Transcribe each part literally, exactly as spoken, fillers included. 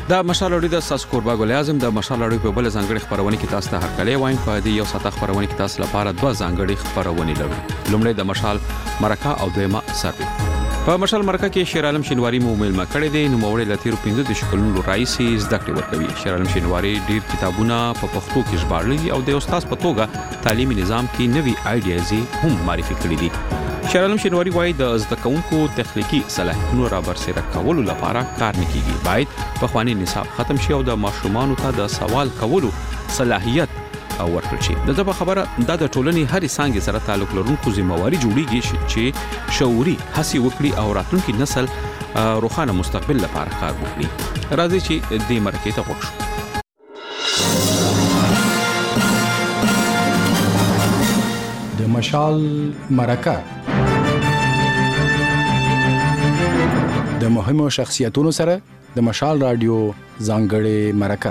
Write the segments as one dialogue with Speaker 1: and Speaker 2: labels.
Speaker 1: دا مشال اړوي د ساس کوربا ګل اعظم د مشال اړوي په بل ځانګړي خبرونه کې تاسو ته هرکلی وایم. په دې یو ساته خبرونه کې تاسو لپاره دوه ځانګړي خبرونه لرو. لومړی د مشال مرکه او دویمه سروي. په مشال مرکه کې شیر عالم شینواری مو ملما کړی دی. نو موري لتیرو پنځه د شکلونو رئیسي زده کړې ورکوي. شیر عالم شینواری ډیر کتابونه په پښتو کې ژباړلي او د استاد په توګه تعلیمي نظام کې نوي آیډیازي هم معرفي کړي دي. شیر عالم شینواری وايي د زده کوونکو تخنیکی صلاحیتونو را برسېره کولو لپاره کار نه کیږي. باید په خواني نصاب ختم شي او د ماشومانو ته د سوال کولو صلاحیت او ورکړل شي. دغه خبره د ټولنې هرې څانګې سره تعلق لرونکو ذمہواری جوړیږي چې شعوري هڅې وکړي او راتلونکي نسل روښانه مستقبل لپاره کار وکړي. راځي چې دې مرکې ته وګورو.
Speaker 2: د مشال مرکه د مهمو شخصیتونو سره د مشال رادیو ځانګړې مرکه.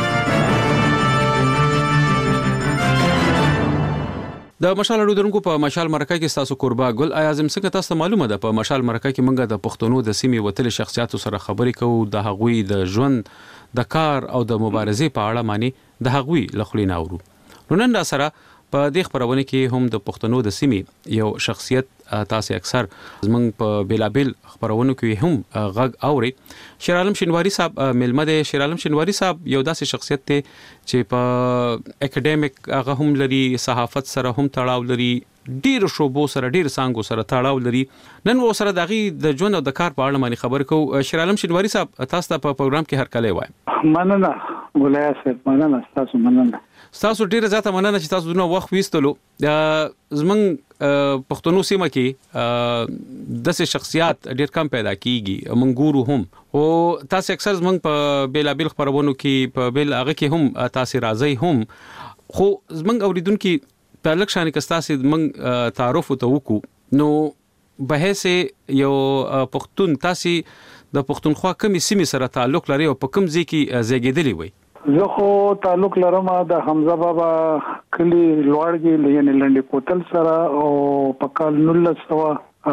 Speaker 1: د مشال اړو درونکو په مشال مرکه کې تاسو قربا ګل اعظم څنګه تاسو معلومه ده په مشال مرکه کې موږ د پښتنو د سیمې وتل شخصیتو سره خبرې کوو د هغوی د ژوند د کار او د مبارزې په اړه معنی د هغوی لخلین اورو. نو نن سره په دې خبرونه کې هم د پښتنو د سیمې یو شخصیت تاسو اکثر زمنګ په بیلابل خبرونه کې هم غږ اوري. شیر عالم شینواری صاحب ملمه ده. شیر عالم شینواری صاحب یو داسې شخصیت دی چې په اکیډمیک هغه هم لري، صحافت سره هم تړاو لري، ډیر شوبو سره ډیر سانګو سره تړاو لري. نن و سره دغه د ژوند او د کار په اړه باندې خبر کو. شیر عالم شینواری صاحب تاسو ته په پروګرام کې هرکلی وایم.
Speaker 3: مننه ولای صاحب، مننه تاسو. مننه
Speaker 1: تاسو ډیره زیاته مننه چې تاسو دونه وخت وېستلو. زمنګ پښتنو سیمه کې داسې شخصیت ډیر کم پیدا کیږي. منګورو هم او تاسو اکثر زمنګ په بیلابل خبرونو کې په بیل هغه کې هم تاسو راځي هم، خو زمنګ اوریدونکو په لک شان کې تاسو زمنګ تعارف ته وکړو. نو به سه یو پښتون تاسو د پښتونخوا کومې سیمې سره تعلق لري او په کوم ځای کې زیږیدلی وي؟
Speaker 3: زه خو تعلق لرم د حمزه بابا کلی لوړګي یعنی لنډي کوتل سره او په کال نولس سوه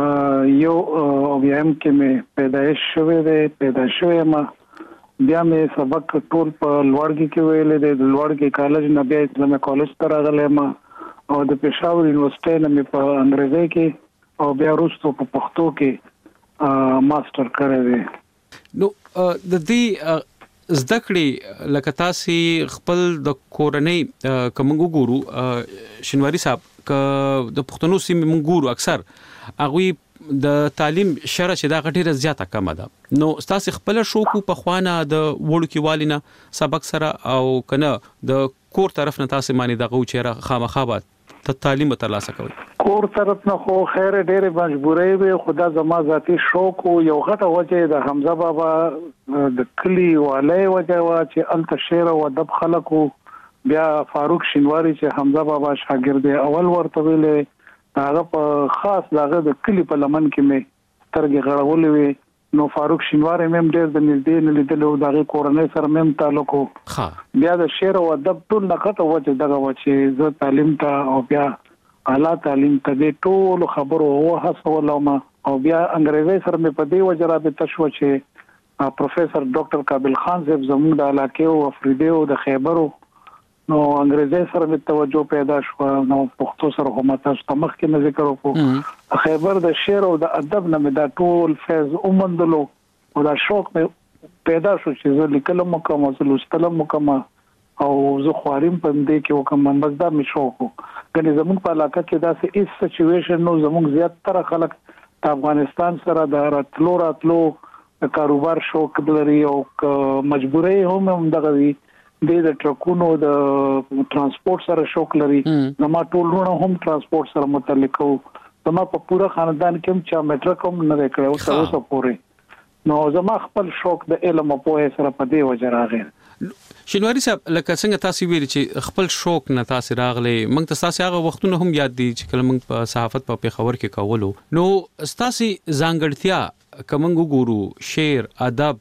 Speaker 3: یو اویم کې مې پیدایش شوې ده. پیدا شوې ما بیا مې سبق ټول په لوړګي کې ویلې ده. د لوړګي کالج نه بیا اسلامي کالج ته راغلم او د پېښور یونیورسيټي نه مې په انګریزي کې او بیا وروسته په پښتو کې ماستر کړی دی.
Speaker 1: نو د دې زده کړې لکه تاسو خپل د کورنۍ کوم وګورو شینواری صاحب ک د پښتنو سیمې مونږ ګورو اکثر هغه د تعلیم شره چې دا غټیره زیاته کم ده. نو تاسو خپل شوق په خوانه د وړو کې والینه سبق سره او کنه د کور طرف نه تاسو معنی دغه چیرې خامخابات ته تعلیم ترلاسه کوي؟
Speaker 3: کور طرف نه خو خیر ډېر مجبورې وي. خدا زما ذاتی شوق او یو غټه وجه د حمزه بابا د کلی والي وجه وا چې الته شعر او ادب خلکو بیا فاروق شینواری چې حمزه بابا شاګرد اول ورته ویلې هغه په خاص دغه د کلی په لمن کې مې ترګه غړولې وي. نو فاروق شینواری مم ډېر د نږدې نه لیدلو دغه کورنۍ سره مم تعلق وو. بیا د شعر او ادب ټول نقطه وجه دغه و چې زه تعلیم ته او بیا اعلی تعلیم ته د ټول خبرو او حسولم او بیا انګریزي سره مې په دې وجه رابطه شو چې پروفیسور ډاکټر کابل خان صاحب زموږ د علاقې او افریدي او د خیبر نو انګریزي سره مې توجه پیدا شو. نو پښتو سره هم تاسو ته مخکې نه ذکر وکړو. خیبر د شعر او د ادب نه مې دا ټول فیض اومندلو او دا شوق مې پیدا شو چې زه لیکلم کوم او لوستلم کوم او زه خواریم په دې کې وکم. بس دا مې شوق وو. کني زموږ په علاقه کې دا سه ایس سچويشن نو زموږ زیات تر خلک د افغانستان سره د راتلو راتلو د کاروبار شوق لري او مجبورې هم هم دغه وي د ټرکونو د ترانسپورت سره شوق لري. زما ټول ورونه هم ترانسپورت سره متعلق وو. زما په پوره خاندان کې چې میټرک هم نه وکړو تر اوسه پورې. نو زما خپل شوق د علم او پوهه سره په دې وجه راغی.
Speaker 1: شینواری صاحب لکه څنګه تاسو ویل چې خپل شوق نه تاسو راغلي، موږ ته تاسو هغه وختونه هم یاد دي چې کله موږ په صحافت په پیښور کې کولو. نو تاسو ځانګړتیا کوم ګورو شعر ادب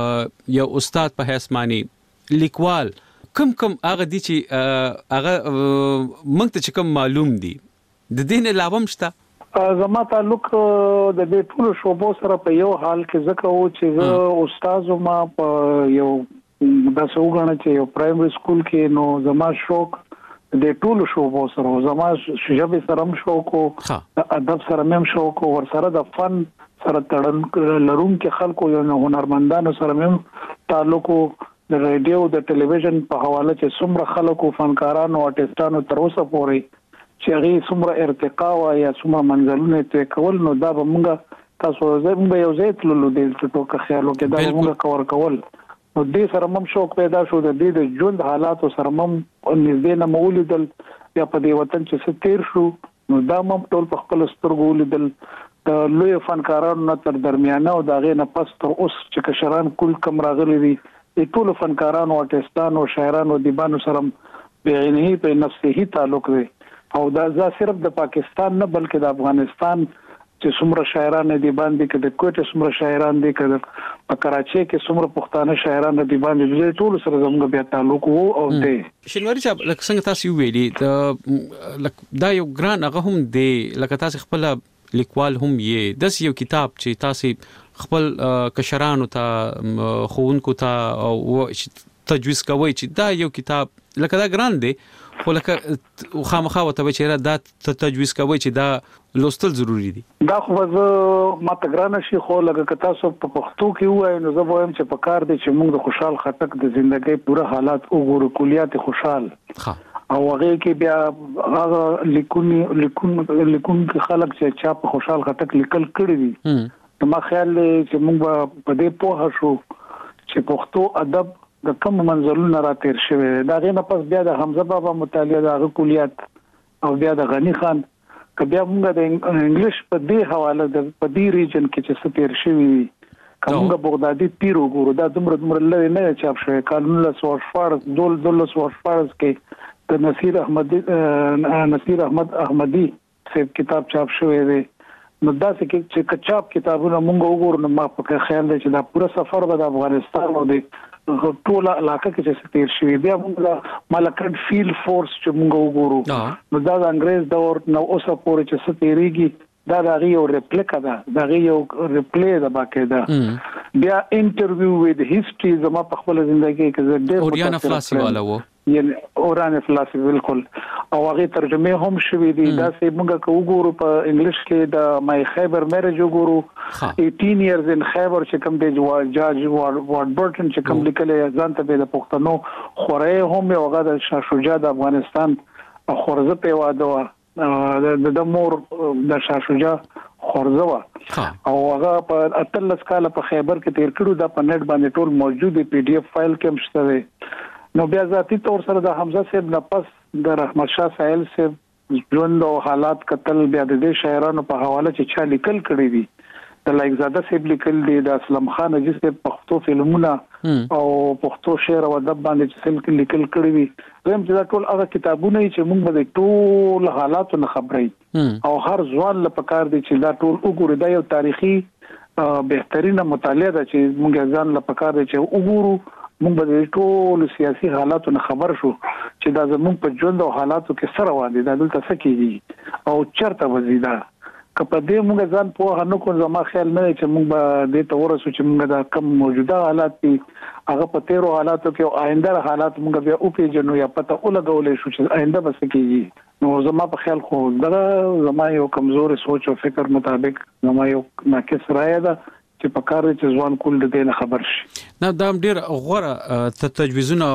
Speaker 1: یا استاد په حیث معنی لیکوال کم کم هغه دي چې هغه موږ ته کوم معلوم دي د دین علاوه مشته؟
Speaker 3: زما تعلق د دې ټول شوبو سره په یو حال کې ځکه و چې زه استاد ما په یو د څوګنه چې یو پرایمري سکول کې نو زما شوق د ټول شوبو سره زما شجبه سره هم شوق او ادب سره هم شوق او ور سره د فن سره تړن لروم کې خلکو یو هنرمندانو سره هم تعلق د رادیو د ټلویزیون په حواله چې څومره خلکو فنکارانو او آرټیستانو تر اوسه پورې چې هغه څومره ارتقا او یا څومره منزلونه ته کول نو دا به موږ تاسو زموږ یو ځای تللو د ټوکه خیالو کې دا موږ کور کول نو دې سره مم شوق پیدا شو د دې د ژوند حالات سره مم نږدې نه مولیدل یا په دې وطن چې ستیر شو نو دا مم ټول په خپل سترګو ولیدل د لوی فنکارانو تر درمیانه او دا غي نه پس تر اوس چې کشران کول کم راغلي دي ټول فنکارانو آرټیستانو شاعرانو دیبانو سره بعینه په نفسه تعلق دی او دا ځا صرف د پاکستان نه بلکې د افغانستان چې څومره شاعران دي باندې کې د کوټه څومره شاعران دي کې په کراچۍ کې څومره پښتانه شاعران دي باندې د ټول سره زموږ بیا تعلق وو او دی
Speaker 1: شینواری صاحب لکه څنګه تاسو ویلي د دا یو ګران هغه هم دی لکه تاسو خپل لیکوال هم یې د یو کتاب چې تاسو خپل کشرانو ته خوونکو ته او تجویز کوي چې دا یو کتاب لکه دا ګران دی خو لکه خامخا وته به چیرې دا تجویز کوي چې دا لوستل ضروری دي
Speaker 3: دا خو زه ما تګرانه شي خو لکه تاسو په پښتو کې وایي نو زه وایم چې په کار دي چې موږ د خوشحال خټک د ژوندۍ پوره حالات وګورو کلیات خوشحال
Speaker 1: ها
Speaker 3: او هغه کې بیا هغه لیکونی لیکون لیکون کې خلک چې چا په خوشحال خټک لیکل کړی دي ما خیال چې موږ په دې پوه شو چې پښتو ادب د کوم منزلونو را تیر شوی دا غینه پس بیا د حمزه بابا مطالعه د کلیات او بیا د غنی خان ک بیا موږ د انګلیش په دې حواله د په دې ریجن کې چې ستیر شوی کومه بغدادي پیر وګورو دا دومره دومره لوي نه چاپ شوی قانون له سوارفار دول دول سوارفارز کې د نصیر احمدی نصیر احمد احمدی څخه کتاب چاپ شوی دی نو دا چې کچاپ کتابونه موږ وګورو نو ما په خیال دی چې دا پوره سفر به د افغانستان او د ټول علاقه کې چې تیر شوی بیا موږ مالکن فیلډ فورس چې موږ وګورو نو دا د انګريز دور نو اوسه پورې چې ستېریږي دا د یو ریپلیکا ده دا یو ریپلی ده باقاعده بیا انټرویو وذ هیستوري زما په خپل ژوندۍ کې زه ډېر
Speaker 1: اوریانا فلاسي والا و
Speaker 3: یعنی اورانه فلسفه بالکل او هغه ترجمه هم شوې دي دا چې موږ کو وګورو په انګلیش کې د مای خیبر میرج وګورو eighteen years in خیبر چې کوم دی جاج وارد برټن چې کوم لیکل ځان ته د پښتنو خورې هم یو هغه د شاه شجاع د افغانستان خورزه په واده د مور د شاه شجاع خورزه او هغه په اتلس کال په خیبر کې تیر کړو دا په نت باندې ټول موجود پی ډی اف فایل کې مشته دی نو بیا ذاتی طور سره د حمزه صاحب نه پس د رحمت شاه سائل صاحب ژوند او حالات قتل بیا د دې شاعرانو په حواله چې چا لیکل کړی دي د لایق زاده صاحب لیکل دي د اسلم خان اجي صاحب پښتو فلمونه او پښتو شعر او ادب باندې چې لیکل کړی دي زم چې ټول هغه کتابونه چې موږ به ټول حالاتو نه خبرې او هر ځوان لپاره کار دي چې دا ټول وګوري دا یو تاریخي بهترینه مطالعه ده چې موږ ځان لپاره کار دي چې وګورو موږ به ټول سیاسي حالاتو نه خبر شو چې دا زموږ په ژوند او حالاتو کې سره وادي دا دلته څه کیږي او چرته وزیدا کله دې موږ ځان په هنو کو زما خیال نه چې موږ به دې ته ورسو چې موږ دا کم موجوده حالات دي هغه په تیرو حالاتو کې او آینده حالات موږ بیا او پیژنو یا پته ولګولې شو چې آینده به څه کیږي نو زما په خیال خو دا زما یو کمزوري سوچ او فکر مطابق زما یو ناقص رائے ده چې په کار چې ځوان کول د دې نه خبر شي
Speaker 1: نه دا ډیر غوړه تجویزونه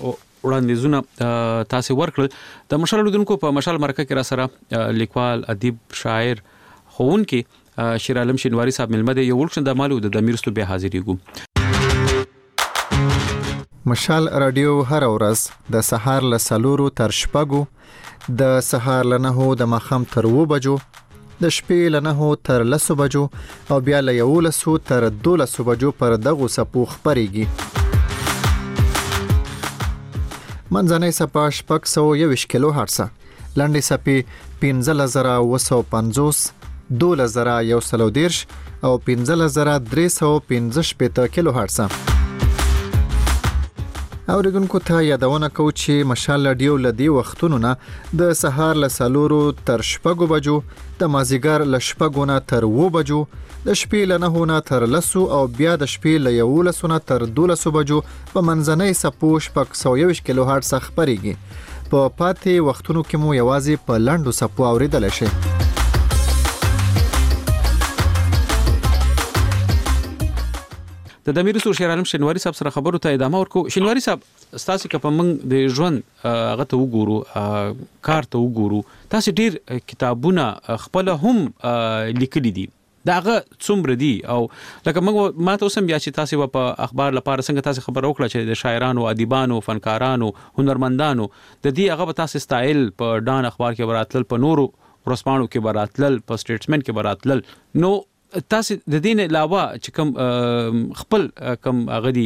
Speaker 1: وړاندیزونه تاسو ورکړل د مشال لیدونکو په مشال مرکه کې را سره لیکوال ادیب شاعر خون کې شیر عالم شینواری صاحب ملمده یو ولکشن د مالو د میرستو به حاضرېګو
Speaker 4: مشال رادیو هر ورځ د سهار له سلورو تر شپږو د سهار له نهو د مخام تر و بجو د شپې له نهو تر لسو بجو او بیا له یولسو تر دولسو بجو پر دغو سپو خپرېږي. منځنۍ څپه شپږ سوه یوویشت کیلو هرټزه، لنډې څپې پنځلس زره اوه سوه پنځوس، دولس زره یو سل او دېرش او پنځلس زره درې سوه پنځه شپېته کیلو هرټزه. اوریدونکو ته یادونه کوم چې مشال رادیو لدی وختونو نه د سهار له سلورو تر شپږو بجو، د مازیګر له شپږو نه تر اوو بجو، د شپې له نهو نه تر لسو او بیا د شپې له یولسو نه تر دولسو بجو په منځنۍ څپو شپږ سوه یوویشت کیلو هرټز خپرېږي. په پاتې وختونو کې مو یوازې په لنډو څپو اوریدلی شئ.
Speaker 1: د امیر رسول شیر عالم شینواری صاحب سره خبرو ته ادامه ورکو. شینواری صاحب، تاسو که په موږ د ژوند هغه ته وګورو، کار ته وګورو، تاسو ډیر کتابونه خپل هم لیکلي دي. داغه څومره دي؟ او لکه موږ ما ته اوسم بیا چې تاسو په اخبار لپاره څنګه تاسو خبر وکړه چې د شاعرانو، ادیبانو، فنکارانو، هنرمندانو د دې هغه تاسو سټایل په ډان اخبار کې وراتل، په نورو ورسپانو کې وراتل، په سټیټسمن کې وراتل. نو تاسو د دین علاوه چې کوم خپل کوم غدي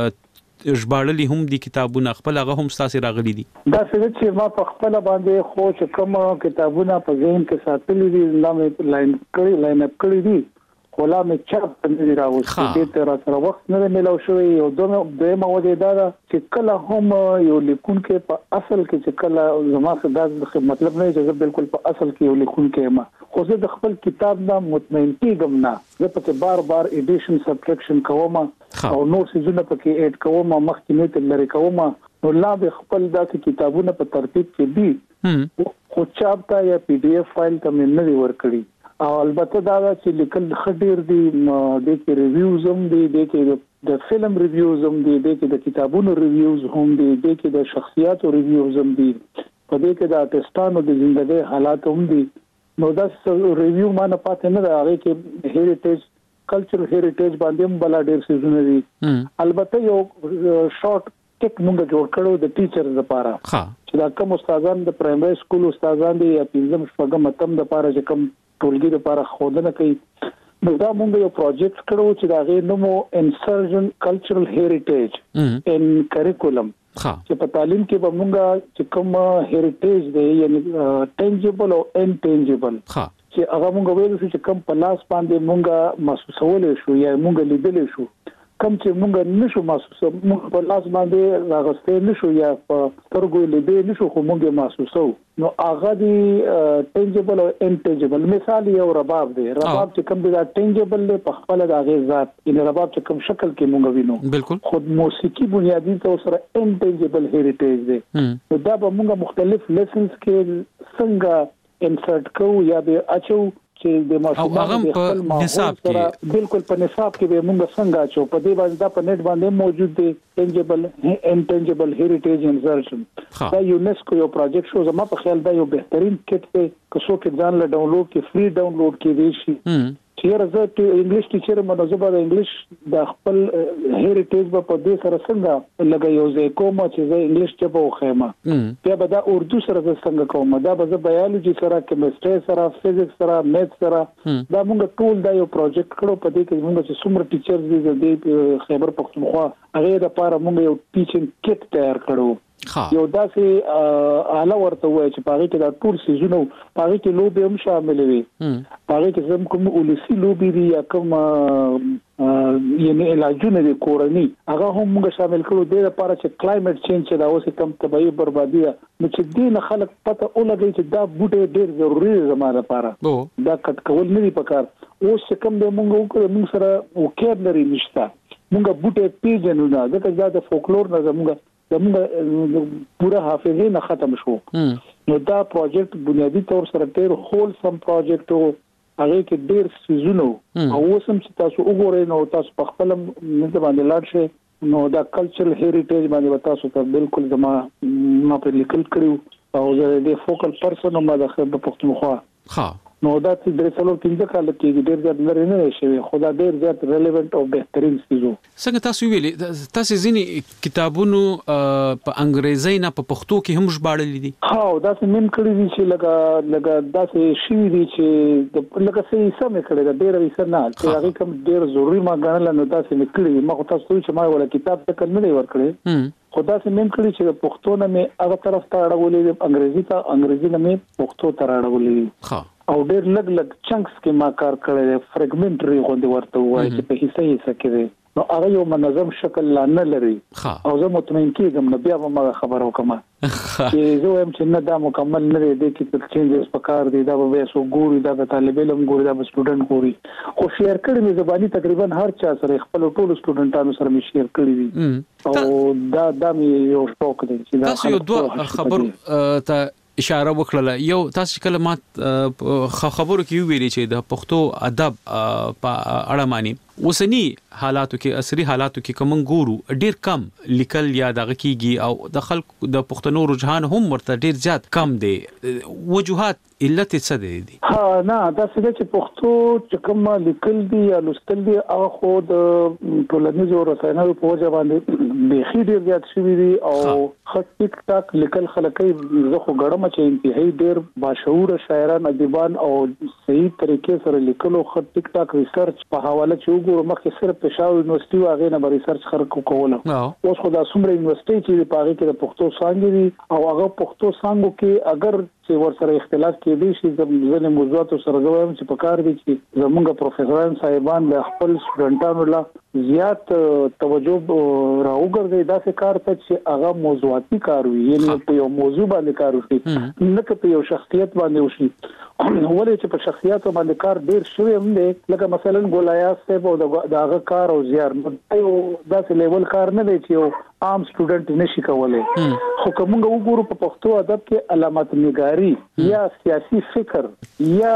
Speaker 1: ژباړلي هم دي کتابونه، خپل هغه هم تاسو راغلي دي؟
Speaker 3: دا څه چې ما په خپل باندې خو چې کوم کتابونه په ذهن کې ساتلي دي، نامې لاین کړی لاین اپ کړی دي، خو لا مې چاپ نه راوځي. دې تر سره وخت نه ملو شوی. یو دوه دویمه وجه دا ده چې کله هم یو لیکونکی په اصل کې چې کله زما څه مطلب نه چې بالکل په اصل کې یو لیکونکی ما، خو زه د خپل کتاب نه مطمئن کېږم نه. زه پکې بار بار ایډیشن سبټریکشن کوم او نور څیزونه پکې اډ کوم، مخکې نه تل لري کوم. نو لا به خپل داسې کتابونه په ترتیب کې دي، خو چاپ تا یا پی ډی ایف فایل ته مې نه دی ورکړي. او البته دا چې لیکل خډیر دي، د کې ریویوز هم دي، د کې د فلم ریویوز هم دي، د کې د کتابونو ریویوز هم دي، د کې د شخصیاتو ریویوز هم دي، په دې کې د آرټستانو د ژوند حالات هم دي. نو دا ریویو ما نه پاتې نه راغی کې هیریټیج کلچر هیریټیج باندې هم بل ډیر څه دي. البته یو شارټ ټیک موږ جوړ کړو د ټیچرز لپاره چې دا کوم استادان د پرایمري سکول استادان دي یا پنځم شپږم اتم د لپاره چې کوم ټولګي لپاره خودنه کوي. نو دا موږ یو پروجیکټ کړو چې دا غي نومو انسرژن کلچرل هیریټیج ان کریکولم، چې په تعلیم کې به موږ چې کوم هیریټیج دی یعنی ټینجیبل او انټینجیبل چې هغه موږ ویل چې کوم په لاس باندې موږ محسوسول شو یا موږ لیدل شو، کوم چې موږ نشو محسوسو، موږ په لاس باندې راغستې نشو یا په سترګو لیدې نشو، خو موږ محسوسو. نو هغه دی ټینجیبل او انټینجیبل. مثال یو رباب دی، رباب چې کوم دی ټینجیبل له په خپل د هغه ذات، یعنی رباب چې کوم شکل کې موږ وینو، بالکل خود موسیقي بنیادی طور سره انټینجیبل هیریټیج دی. نو دا به موږ مختلف لیسنز کې څنګه انسرټ کوو یا به اچو چې د ماشومان په نصاب کې، بالکل په نصاب کې به موږ څنګه اچو. په دې باندې دا په نت باندې موجود دی ټینجیبل انټینجیبل هیریټیج انسرشن. دا یونیسکو یو پروجیکټ شو. زما په خیال دا یو بهترین کټ دی که څوک ځان له ډاونلوډ کې فری ډاونلوډ کې دی شي. چې راځي انګلیش ټیچر منظمه د انګلیش د خپل هیریټیج په دې سره څنګه لګي یو ځای کوم چې زه انګلیش ته په خیمه بیا به دا اردو سره څنګه کوم، دا به بایولوژي سره، کیمستري سره، فزیکس سره، میث سره، دا موږ ټول دا یو پروجیکټ کړو. په دې کې موږ چې څومره ټیچرز دي د خیبر پختونخوا هغه لپاره موږ یو ټیچینګ کټ تیار کړو. یو داسې اعلی ورته وای چې پاره کې دا ټول سيزونه پاره کې لوبي هم شامل وي، پاره کې زم کوم ولسی لوبي دي یا کوم یعنی علاجونه دي کورني هغه هم موږ شامل کړو د لپاره چې کلایمټ چینج چې دا اوسې کم طبيعي بربادي نو چې دین خلک پته ولګي چې دا بوټي ډېر ضروري زموږ لپاره دا کټ کول نه دي پکار. اوس کوم د موږ وکړو موږ سره وکیبلري نشته، موږ بوټي پیژنو نه، دا د فولکلور نه زموږ زموږ پورا حافظه نه ختم شو. نو دا پروجیکټ بنیادی طور سره ډېر هول سم پروجیکټ او هغه کې ډېر سيزونو او اوسم چې تاسو وګورئ نو تاسو په خپل نه باندې لاړ شئ نو دا کلچرل هیریټیج باندې تاسو ته بالکل زما ما په لیکل کړو او زه د فوکل پرسن ما د خبر پختونخوا ها نو دا چې درې څلور پنځه کال کې ډېر زیات لري نه شي، خدا ډېر زیات ریلیونت او بهترین سيزو.
Speaker 1: څنګه تاسو ویلي تاسو ځینې کتابونو په انګریزي نه په پښتو کې هم ژباړل دي؟
Speaker 3: ها دا څه مين کړی دي چې لګا لګا دا څه شي دي چې لګا څه سم کړی دا ډېر وسه نه چې هغه کوم ډېر ضروري ما غنل نو دا څه نکړي ما تاسو چې ما ولا کتاب ته کله نه ورکړي خدا سے مين کړی چې پښتو نه مې هغه طرف ته اړولې انګریزي ته انګریزي نه مې پښتو ته اړولې ها او ډېر لګ لګ چنکس کې ما کار کړی فریګمنټري غوندي ورته وایي چې په حصہ حصہ کې نو هغه یو منظم شکل لا نه لري او زه مطمئن کېږم نو بیا به ما خبرو کوم چې زه هم چې نه دا مکمل نه دی کې څه چینجز پکار دي دا به سو ګوري دا به طالب علم ګوري دا به سټوډنټ ګوري خو شیر کړي مې زبانی تقریبا هر چا سره خپل ټول سټوډنټانو سره مې شیر کړي دي او دا د مې یو شوق دی چې دا
Speaker 1: تاسو یو دوه خبر ته اشاره وکړه یو تاسو کلمات خبرو کې ویلي چې د پښتو ادب په اړه معنی اوسنی حالاتو کې عصري حالاتو کې کوم ګورو ډیر کم لیکل یا دغه کیږي او د خلکو د پښتنو رجحان هم ورته ډیر زیات کم دی وجوهات علت څه دي
Speaker 3: ها نه دا څه چې پښتو چې کوم لیکل دي یا لوستل دي هغه خو د ټولنیزو رسنیو په وجه باندې بيخي ډیر زیات شوی دي او خط ټیک ټاک لیکل خلکای زه خو ګړم چې انتهایی ډیر باشعور شاعران ادیبان او صحیح طریقې سره لیکلو خط ټیک ټاک ریسرچ په حواله چې وګورم مخکې صرف پېښور یونیورسيټي واغې نه ریسرچ خلکو کوله اوس خو د سومره یونیورسيټي چې په هغه کې د پښتو څانګې دي او هغه پښتو څانګو کې اگر چې ورسره اختلاف کې دي چې ځینې موضوعات سره زویم چې په کار دي چې زمونږ پروفیسوران صاحبان د خپل سټوډنټانو له زیات توجه راوګرځي دا څه کار ته چې هغه موضوعاتي کار وي یعنی په یو موضوع باندې کار وشي نه که په یو شخصیت باندې وشي ولې چې په شخصیت باندې کار ډیر شوی هم دی لکه مثلا ګولایا صاحب او دغه کار او زیار یو داسې لیول کار نه دی چې یو عام سټوډنټ نشي کولای خو کومه وګورو په پښتو ادب کې علامت نگاری یا سیاسي فکر یا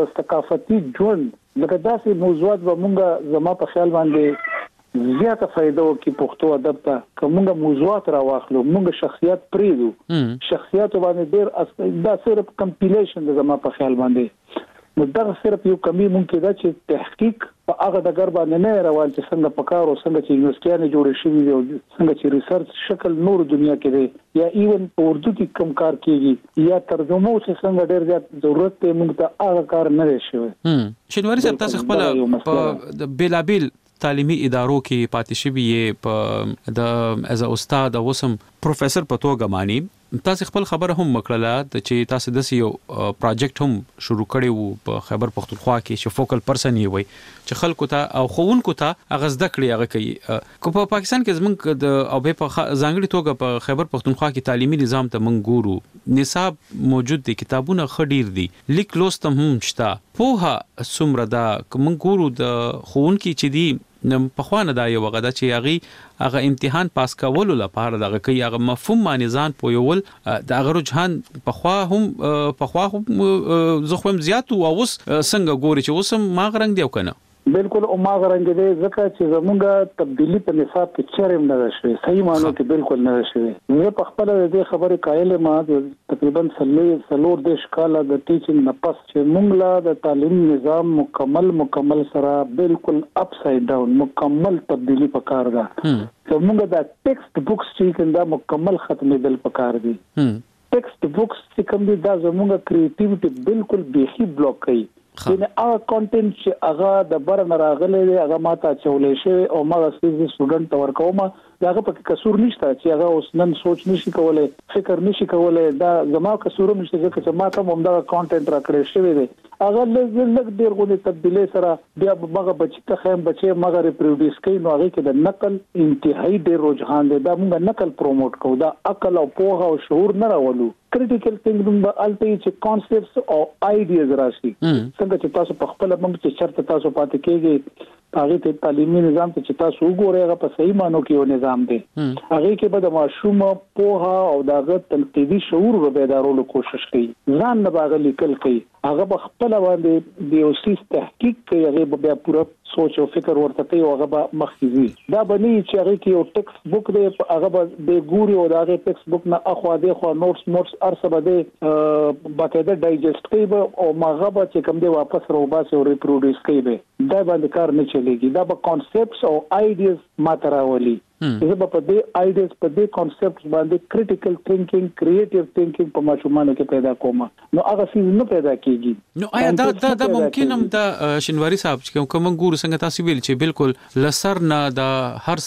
Speaker 3: ثقافتي ژوند لکه داسې موضوعات به مونږه زما په خیال باندې زیاته فائدہ وکي پښتو ادب ته کومه موضوعات راواخلو مونږ شخصیت پریدو شخصیت باندې ډیر دا صرف کمپیلیشن د زما په خیال باندې نو دا صرف یو کمی ممکن دا چې تحقیق په هغه د ګر باندې نه روان چې څنګه پکار او څنګه چې یونیورسيټي جوړې شوې دي او څنګه چې ریسرچ شکل نور دنیا کې دی یا ایون په اردو کې کم کار کیږي یا ترجمه او څنګه ډېر زیات ضرورت ته موږ ته هغه کار نه شوی
Speaker 1: شنواری صاحب تاسو خپل په بلابل تعلیمي ادارو کې پاتې شوی په د از استاد او وسم پروفیسور په توګه مانی تاسو خپل خبره هم وکړه چې تاسو د یو پروجیکټ هم شروع کړی وو په خیبر پختونخوا کې چې فوکل پرسن یې وي چې خلکو ته او خوونکو ته اغاز د کړی هغه کوي کو په پاکستان کې زمونږ د او په ځانګړي توګه په خیبر پختونخوا کې تعلیمي نظام ته مونږ ګورو نصاب موجود دي کتابونه خډیر دي لیک لوستم هم شته پوها سمره دا مونږ ګورو د خوونکي چې دی نم په خوانه دا یو غدا چې هغه هغه امتحان پاس کولو لپاره دغه کوي هغه مفهوم باندې ځان پویول د هغه رجحان په خوا هم په خوا هم زخم زیات او اوس څنګه ګوري چې اوس ما غرنګ دیو کنه
Speaker 3: بالکل او ما غرنګ دی ځکه چې زمونږه تبدیلی په نصاب کې چرېم نه شوي صحیح معنی کې بالکل نه شوي زه په خپل د خبرې قائل ما تقریبا سلې سلور د شکاله د ټیچینګ نه پس چې مونږ لا د تعلیم نظام مکمل مکمل سره بالکل اپ ساید ډاون مکمل تبدیلی پکار ده زمونږه د ټیکسټ بوکس چې کنده مکمل ختمېدل پکار دي ټیکسټ بوکس چې کوم دي دا زمونږه کریټیویټي بالکل بیخي بلاک کوي یعنی هغه کانټینټ چې هغه د برن راغلي هغه ماته چولې شي او ما سپیس سټوډنټ تور کومه داغه پکې قصور نشته چې هغه اوس نن سوچ نشي کولای فکر نشي کولای دا زما قصور نشته چې ما ته هم دا کانټینټ راکړی شوی دی هغه لږ ډیر غوډه تبدیلی سره بیا هغه بچی ته خیم بچي مګر ریپروډیوس کوي نو هغه کې د نقل انتهایی ډیر رجحان دی دا موږ نقل پروموټ کوو دا عقل او پوهه او شعور نه راولو critical thinking به الته چې concepts او ideas راشي څنګه چې تاسو په خپل باندې چې چرته تاسو پاتې کېږي هغه ته تعلیمي نظام ته چې تاسو وګورئ هغه په صحیح معنی کې یو نظام دی هغه کې به د ماشوم پوها او دغه تنقیدي شعور رو بیدارولو کوشش کوي ځان نه باغ لیکل کوي هغه په خپل باندې د اوسیس تحقیق کوي هغه بیا پوره سوچ او فکر ورته کوي هغه به مخکې دا بني چې هغه کې یو ټیکسټ بوک دی هغه به د ګوري او دغه ټیکسټ بوک نه اخوا دی خو نوټس موټس ارسه به دی باقاعده ډایجست کوي او ماغه به چې کوم دی واپس راوباسي او ریپروډیوس کوي دا باندې کار نه چلیږي دا به کانسپټس او آیډیاز ماتراولي زه په دې آیډیاز په دې کانسپټس باندې کریټیکل تھینکینګ کریټیو تھینکینګ په ماشومان کې پیدا کوم نو هغه څه نه پیدا کیږي
Speaker 1: نو آیا دا دا, دا ممکن هم دا شنواری صاحب چې کوم ګورو څنګه تاسو ویل چې بالکل لسر نه دا هر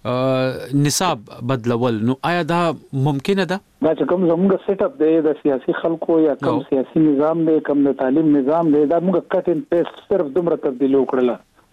Speaker 1: څه نصاب بدلول نو آیا دا ممکن ده
Speaker 3: دا چې کوم زموږ سیټ اپ دی د سیاسي خلکو یا کوم سیاسي نظام دی کوم د تعلیم نظام دی دا موږ کټ ان پیسټ صرف دومره تبدیل وکړل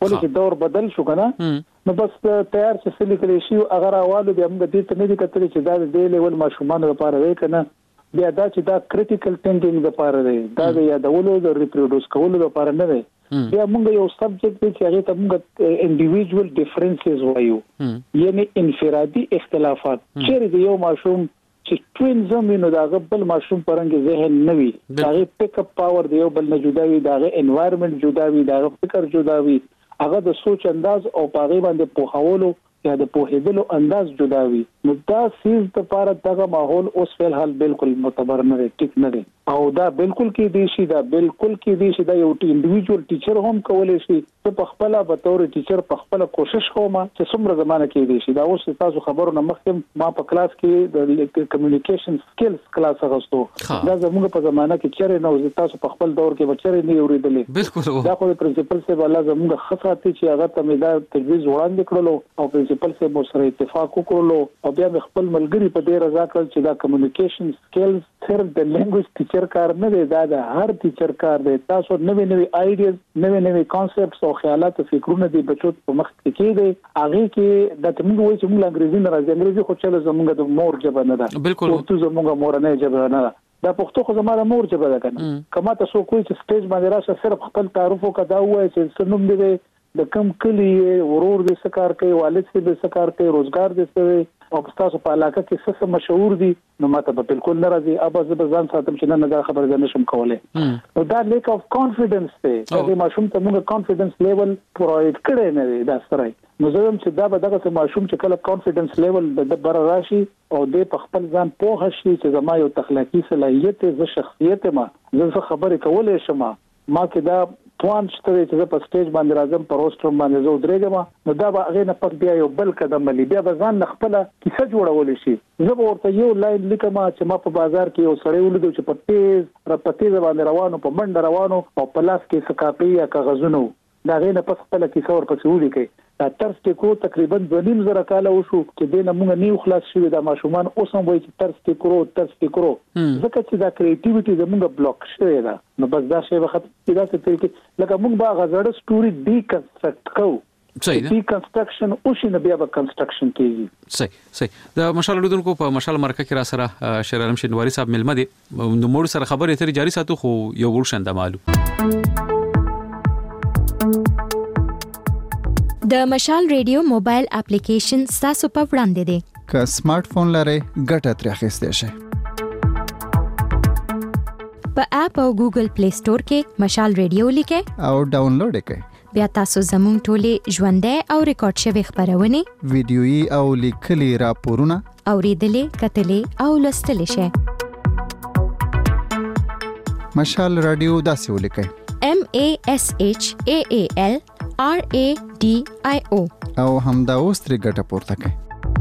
Speaker 3: ولې چې دور بدل شو کنه نو بس تیار چې سلی کړی شي اگر اوالو بیا موږ دې ته نه دي کتل چې دا د لیول ماشومان لپاره وای کنه بیا دا چې دا کریټیکل ثینکینګ لپاره دی دا د یادولو د ریپروډوس کولو لپاره نه دی بیا موږ یو سبجیکټ دی چې هغه ته موږ انډیویډوال ډیفرنسز وایو یعنی انفرادي اختلافات چې د یو ماشوم چې توینزم نو دا غبل ماشوم پرنګ ذهن نوي دا پک اپ پاور دی یو بل نه جدا وي دا انوایرنمنت جدا وي دا فکر جدا وي هغه د سوچ انداز او پاغي باندې پوهولو یا د پوهېدلو انداز جدا وي نو دا سیز د لپاره دغه ماحول اوس فل حال بالکل معتبر نه دی ټیک نه دی او دا بالکل کې دی شي دا بالکل کې دی شي دا یو انډیویډوال ټیچر هم کولای شي چې په خپل به تور ټیچر په خپل کوشش کوم چې څومره زمانه کې دی شي دا اوس تاسو خبرو نه مخکې ما په کلاس کې د کمیونیکیشن سکلز کلاس غوښتو دا زموږ په زمانه کې چیرې نو تاسو په خپل دور کې بچره نه اوریدلې بالکل دا خو پرنسپل سے والا زموږ خاصه چې هغه ته مې دا تجویز وړاندې کړلو او پرنسپل سے مو سره اتفاق وکړلو او بیا خپل ملګری په دې رضا کړ چې دا کمیونیکیشن سکلز صرف د لینګویج ټیچر کار نه دی دا د هر ټیچر کار دی تاسو نوې نوې آیډیاز نوې نوې کانسپټس او خیالات او فکرونه دی بچو په مخ کې کېږي هغه کې د تمنګ وایي چې موږ انګریزي نه راځي انګریزي خو چې زموږ د مور ژبه نه ده بالکل ورته زموږ مور نه ژبه نه ده دا پښتو خو زموږ مور ژبه ده کنه کما تاسو کوی چې سټیج باندې راشه صرف خپل تعارف وکړه دا وایي چې سنوم دی د کم کلی ورور دې سکار کوي والد دې سکار کوي روزګار دې کوي او تاسو په علاقه کې څه مشهور دي نو ماته به بالکل ناراضي ابا زه ځان ساتم چې نه دا خبره ده نشم کولای نو دا لیک اف کانفیډنس ته چې ماشوم ته موږ کانفیډنس لیول پرووایډ کړی نه دی دا سره نو زه هم چې دا به دغه ماشوم چې کله کانفیډنس لیول د بر راشي او د خپل ځان پوه شي چې زما یو تخلیقي صلاحیت ز شخصیت ما زه خبرې کولای شم ما کې دا توان شته چې په سټیج باندې راځم په روستر باندې زه درېږم نو دا به هغه نه پک بیا یو بل قدم ملي بیا به ځان خپل کیسه جوړول شي زه به ورته یو لاین لیکم چې ما په بازار کې یو سړی ولیدو چې په تیز را په تیز باندې روانو په منډه روانو او په لاس کې سکاپي یا کاغذونه دا غي نه پس خپل کیسه ورپسې ولیکي دا ترس کې کو تقریبا دوه نیم زره کال وشو چې دینه موږ نیو خلاص شوی دا ماشومان اوس هم وایي چې ترس کې کرو ترس کې کرو ځکه چې دا کریټیویټي زموږ بلاک شوی دا نو بس دا شی وخت دا څه طریقې لکه موږ با غزړه سټوري ډی کنسټرکټ کوو صحیح ډی کنسټرکشن او شنه بیا به کنسټرکشن کیږي صحیح صحیح دا مشال لودونکو په مشال مرکه کې را سره شیر عالم شینواری صاحب ملمه دي نو موږ سره خبرې ترې جاری ساتو خو یو ورشنده معلوم
Speaker 5: د مشال ریډیو موبایل اپلیکیشن تاسو په وړاندې دی
Speaker 4: که سمارټ فون لرئ ګټه ترې اخیستی شئ
Speaker 5: په اپ او ګوګل پلی سٹور کې مشال ریډیو لیکئ
Speaker 4: او ډاونلوډ یې
Speaker 5: بیا تاسو زموږ ټولې ژوندۍ او ریکارډ شوي خبرونه
Speaker 4: ویډیويي او لیکلي راپورونه
Speaker 5: اوریدلې کتلې او لوستلې شئ
Speaker 4: مشال رادیو داسې ولیکئ
Speaker 5: M A S H A A L R A D I O
Speaker 4: او همدا اوس ترې ګټه پورته کړئ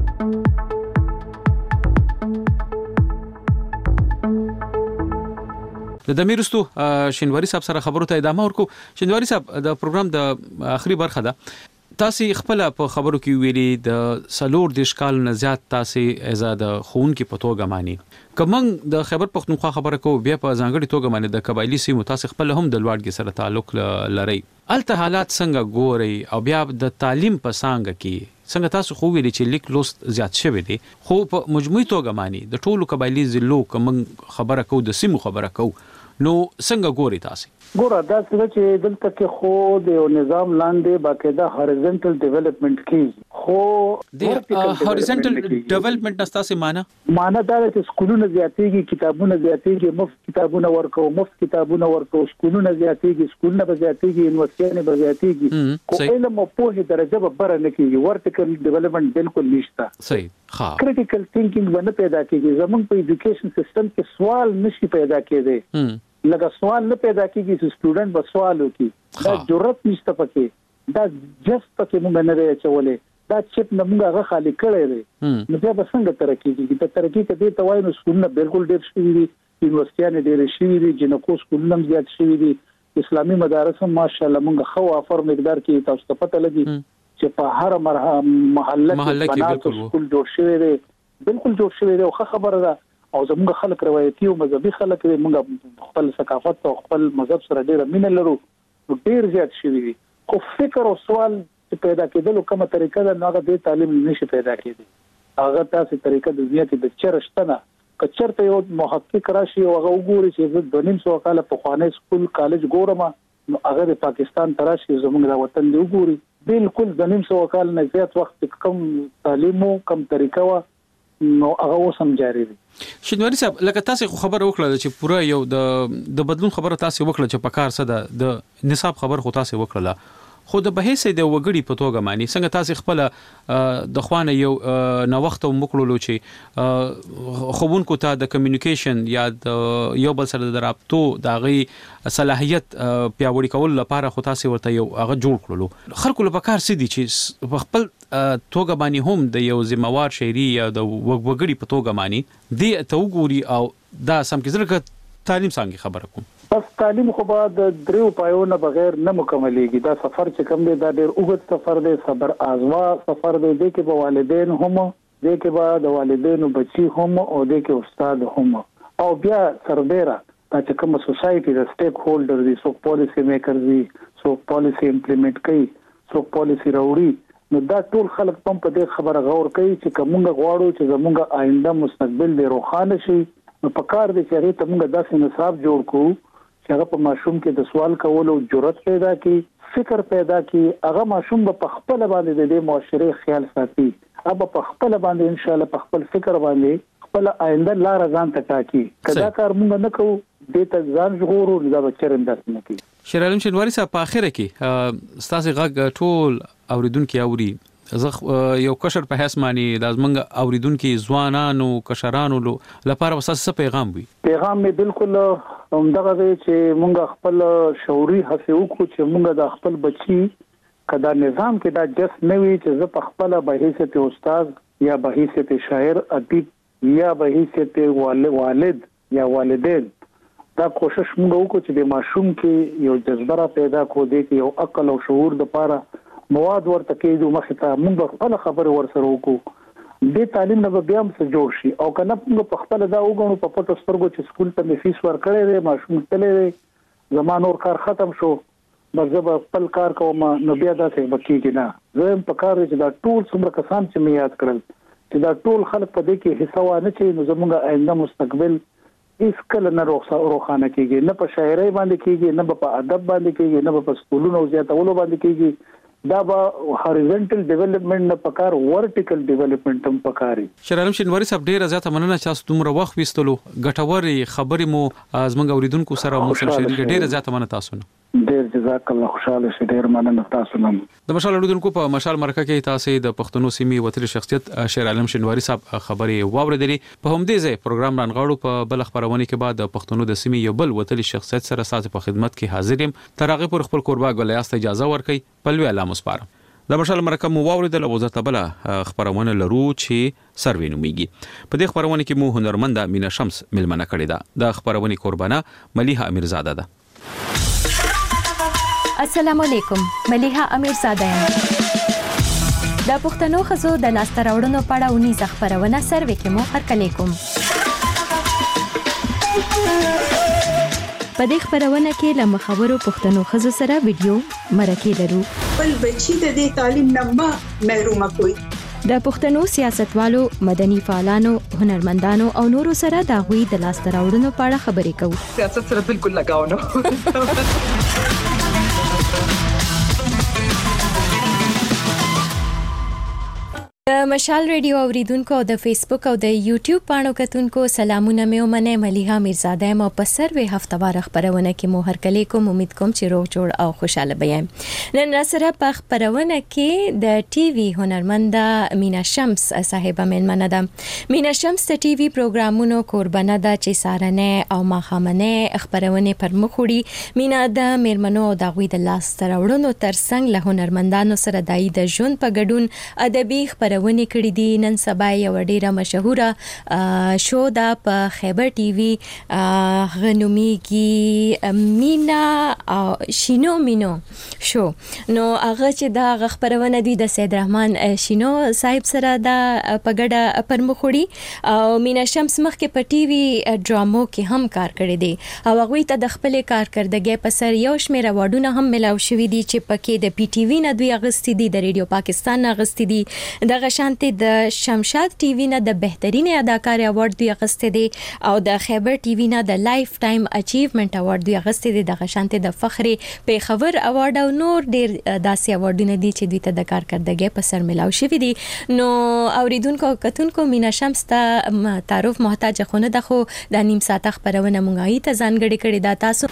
Speaker 1: د دمیرستو شینواری صاحب سره خبرو ته ادامه ورکو شینواری صاحب د پروګرام د اخري برخه ده تاسو خپل په خبرو کې ویلي د سلور د اشکال نه زیات تاسو آزاد خون کې پتوګه مانی کومنګ د خبر پښتونخوا خبره کو بیا په ځانګړي توګه باندې د قبایلی سیمو تاسو خپل هم د لوړګي سره تعلق لري الته حالات څنګه ګوري او بیا د تعلیم په څنګه کې څنګه تاسو خو ویلي چې لیک لوست زیات شوی دی خو په مجموعي توګه مانی د ټولو قبایلی زلو کومنګ خبره کو د سیمو خبره کو نو څنګه ګوري تاسو
Speaker 3: ګوره دا چې دلته کې خو د نظام لاندې باقاعده هوريزونټل ډیولپمنٹ کیږي خو
Speaker 1: د هوريزونټل ډیولپمنٹ نستاسه معنی
Speaker 3: معنی دا چې سکولونه زیاتېږي کتابونه زیاتېږي مفت کتابونه ورکو مفت کتابونه ورکو سکولونه زیاتېږي سکولونه به زیاتېږي یونیورسيټونه به زیاتېږي خو علم او پوهه درجه به بره نه کیږي ورټیکل ډیولپمنٹ بالکل نشته
Speaker 1: صحیح ها
Speaker 3: کریټیکل ثینکینګ باندې پیدا کیږي زموږ په ایجوکیشن سیستم کې سوال نشي پیدا کېدی لکه سوال نه پیدا کیږي چې سټوډنټ به سوال وکړي دا جرأت نشته پکې دا جست پکې موږ نه راځي چولې دا چپ نه موږ هغه خالی کړی دی نو بیا به څنګه ترقی کیږي ته ترقی کدي ته وایي نو سکولونه بالکل ډېر شوي دي یونیورسيټونه ډېر شوي دي جنکو سکولونه زیات شوي دي اسلامي مدارس هم ماشاءالله موږ خو افر مقدار کې تاسو ته پته لګي چې په هر محله کې بالکل سکول جوړ شوی دی بالکل جوړ شوی دی خو خبره ده او زموږ خلک روایتي او مذهبي خلک دي موږ خپل ثقافت او خپل مذهب سره ډېر مینه لرو ډېر زیات شوی دي خو فکر او سوال پیدا کېدل کومه طریقه ده نو هغه د تعلیم نشي پیدا کېدی هغه تاسو طریقه د دنیا کې د چرشتنه کچرته یو محقق راشي او هغه وګوري چې د دوه نیم سو کال په خوانه سکول کالج ګورم نو هغه د پاکستان تراشي زموږ د وطن دی وګوري بالکل د نیم سو کال نه زیات وخت کم تعلیم او کم طریقه وا نو هغه وسم جاری دي
Speaker 1: شینواری صاحب لکه تاسو خبر وکړه چې پوره یو د د بدلون خبره تاسو وکړه چې په کار څه ده د نصاب خبر خو تاسو وکړه خو د بهیسه د وګړي په توګه معنی څنګه تاسو خپل د خوانه یو نو وخت مکړلو چې خوبونکو ته د کمیونیکیشن یا د یو بل سره د رابطو د غي صلاحیت پیاوړی کول لپاره خو تاسو ورته یو هغه جوړ کړلو خلکو لپاره کار سدي چې په خپل توګه باندې هم د یو ذمہوار شهري یا د وګړي په توګه معنی دی ته وګوري او دا سم کې زړه تعلیم څنګه خبره کوم
Speaker 3: بس تعلیم خو بعد دریو پایونه بغیر نه مکملېږي دا سفر چې کوم دی دا ډېر اوږد سفر دی صبر آزما سفر دی د کې به والدین هم د کې به د والدینو بچي هم او د کې استاد هم او بیا سربېره چې کوم سوسايټي د سټیک هولډر دي څوک پالیسی میکر دي څوک پالیسی امپلیمنٹ کوي څوک پالیسی راوړي نو دا ټول خلک په دې خبره غور کوي چې کومه غواړو چې زموږ آینده مستقبل دی روښانه شي نو په کار دي چې هغه موږ داسې نصاب جوړ کوو چې هغه په ماشوم کې د سوال کولو جرأت پیدا کړي فکر پیدا کړي هغه ماشوم په خپل باندې د معاشري خیال ساتي هغه په خپل باندې ان شاء الله په خپل فکر باندې خپل آینده لار ځان ته ټاکي کدا کار موږ نه کوو د ته ځان ژغورو دا به چرند نه کوي
Speaker 1: شیر عالم شینواری صاحب په اخره کې ستاسو غږ ټول اوریدونکو اوري زه یو کشر په حساب باندې لازمنګ اوریدونکو ځوانانو کشرانو لپاره وساسه پیغام وي
Speaker 3: پیغام می بالکل همدغه چې مونږ خپل شعوري هڅه وکړو چې مونږ د خپل بچي کدا نظام کې دا جس نه وي چې زه په خپل به حیثیت استاد یا به حیثیت شاعر ادیب یا به حیثیت والد یا والدین دا کوشش مونږ وکړو چې د ماشوم کې یو جذبه پیدا کړو د یو عقل او شعور د لپاره مواد ورته کېدو مخه ته موږ خپل خبره ورسره وکړو د تعلیم نه بیا هم څه جوړ شي او کنه موږ په خپل دا وګورو په پټو سترګو چې سکول ته فیس ورکړې وي ماشوم تلې زمانه اور کار ختم شو مزه خپل کار کوم نو بیا دا څه بکیږي نه زه په کار چې دا ټول څومره کسان چې می یاد کړل چې دا ټول خلک په دې کې حصہ وانه چې نو زموږ آینده مستقبل هیڅ کله نه روښانه کیږي نه په شاعرۍ باندې کیږي نه په ادب باندې کیږي نه په سکولونو زیاتولو باندې کیږي دا به هاریزونټل ډیولپمنٹ نه پکار ورټیکل ډیولپمنٹ هم پکاري
Speaker 1: شرالم شینواری صاحب ډیره زیاته مننه چې تاسو دومره وخت وستلو ګټوري خبرې مو زموږ اوریدونکو سره مو شریک ډیره زیاته مننه تاسو نه
Speaker 3: ډیر جزاک الله خوشاله شه ډیر مننه تاسو نن
Speaker 1: د مشال اوریدونکو په مشال مرکه کې تاسو د پښتنو سیمې وتري شخصیت شرالم شینواری صاحب خبرې واوریدلې په همدې ځای پروګرام رانغاړو په بل خبرونه کې بعد د پښتنو د سیمې یو بل وتري شخصیت سره ساتي په خدمت کې حاضر يم تر هغه پر خپل قربا غلیاست اجازه ورکړي پلوي الله مسپارم د مشال مرکه مو واوریدل او زه بل خبرونه لرو چې سروي نوميږي په دې خبرونه کې مو هنرمند مینا شمس ملمنه کړې ده د خبرونه قربانه ملیحه امیرزاده ده
Speaker 5: السلام علیکم ملیحه امیرزاده یم د پښتنو خزو د لاسته راوړنو په اړه ونی خبرونه سروي کې مو هرکلی کوم په دې خبرونه کې له مخاورو پښتنو خزو سره ویډیو مرکه لرو
Speaker 6: بل بچی د دې تعلیم نه محروم کوي
Speaker 5: د پښتنو سیاستوالو مدني فعالانو هنرمندانو او نورو سره د غوي د لاسته راوړنو په اړه خبرې کوو
Speaker 6: سیاست سره بالکل لگاو نه
Speaker 5: د مشال ریډیو اوریدونکو او د فیسبوک او د یوټیوب پاڼو کتونکو سلامونه مې ومنه ملیحه امیرزاده یم او په سروي هفتوار خبرونه کې مو هرکلی کوم امید کوم چې روغ جوړ او خوشاله بیم نن را سره په خبرونه کې د ټي وي هنرمند مینا شمس صاحبه مننه ده مینا شمس د ټي وي پروګرامونو قربانه ده چې سارنه او ماخامنه خبرونه پر مخوړي مینا د میرمنو او د غوي د لاس ترورونو ترڅنګ له هنرمندانو سره دای د ژوند په ګډون ادبي خبرونه خبرونه کړې دي. نن سبا یو ډیره مشهوره شو دا په خیبر ټي وي غنومیږي مینا او شینو مینو شو. نو هغه چې دا خبرونه دي د سید رحمان شینو صاحب سره دا پګړه پرمخوړي او مینا شمس مخ کې په ټي وي ډرامو کې هم کار کړی دی او هغه ته د خپل کارکردګۍ په سر یو شمېر اواردونه هم ملاو شوي دي چې پکې د پی ټي وي نه دوی اغستې دي، د ریډیو پاکستان نه اغستې دي، دغه شانتي د شمشاد ټي وي نه د بهترین اداکار اوارد دوی اغستې دي او د خیبر ټي وي نه د لایف ټایم اچیومنت اوارد دوی اغستې دي، دغه شانتي د فخر پیښور اوارد او نور ډیر داسې اوردونه دي چې دوی ته د کارکردګۍ په سر ملاو شوي دي. نو اوریدونکو کتونکو مینا شمس ته تعارف محتاج خونه ده، خو د نیم ساعت خبرونه مونږه ته ځانګړي کړي دا تاسو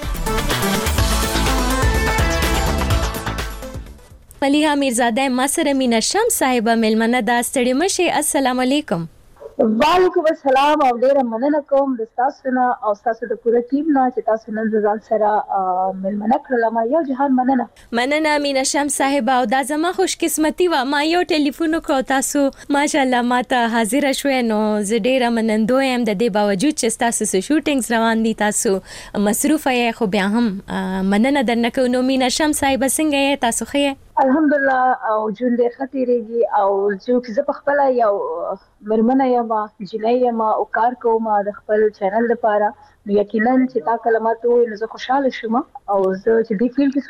Speaker 5: ملیحه میرزاده ما سره مینا شمس صاحب ملمنه دا ستړي مشه. السلام علیکم.
Speaker 7: وعلیکم السلام او ډیره مننه کوم د تاسو نه او تاسو د پوره ټیم نه چې تاسو نن ځان سره ملمنه کړل. ما یو جهان مننه
Speaker 5: مننه مینا شمس صاحب او دا زما خوش قسمتي و ما یو ټلیفون وکړ تاسو ماشاءالله ماته حاضر شوه. نو زه ډیره منندوی ام د دې باوجود چې تاسو سره شوټینګز روان دي، تاسو مصروف یې، خو بیا هم مننه درنه کوم. نو مینا شمس صاحب څنګه یې تاسو خې؟
Speaker 7: الحمدلله او جون دې خطرېږي او چې زه په خپل یو مرمنه یم جنۍ یم او کار کوم د خپل چینل لپاره. نو یقینا چې تا کلمات وې نو زه خوشاله شوم او زه چې دې فیلډ کې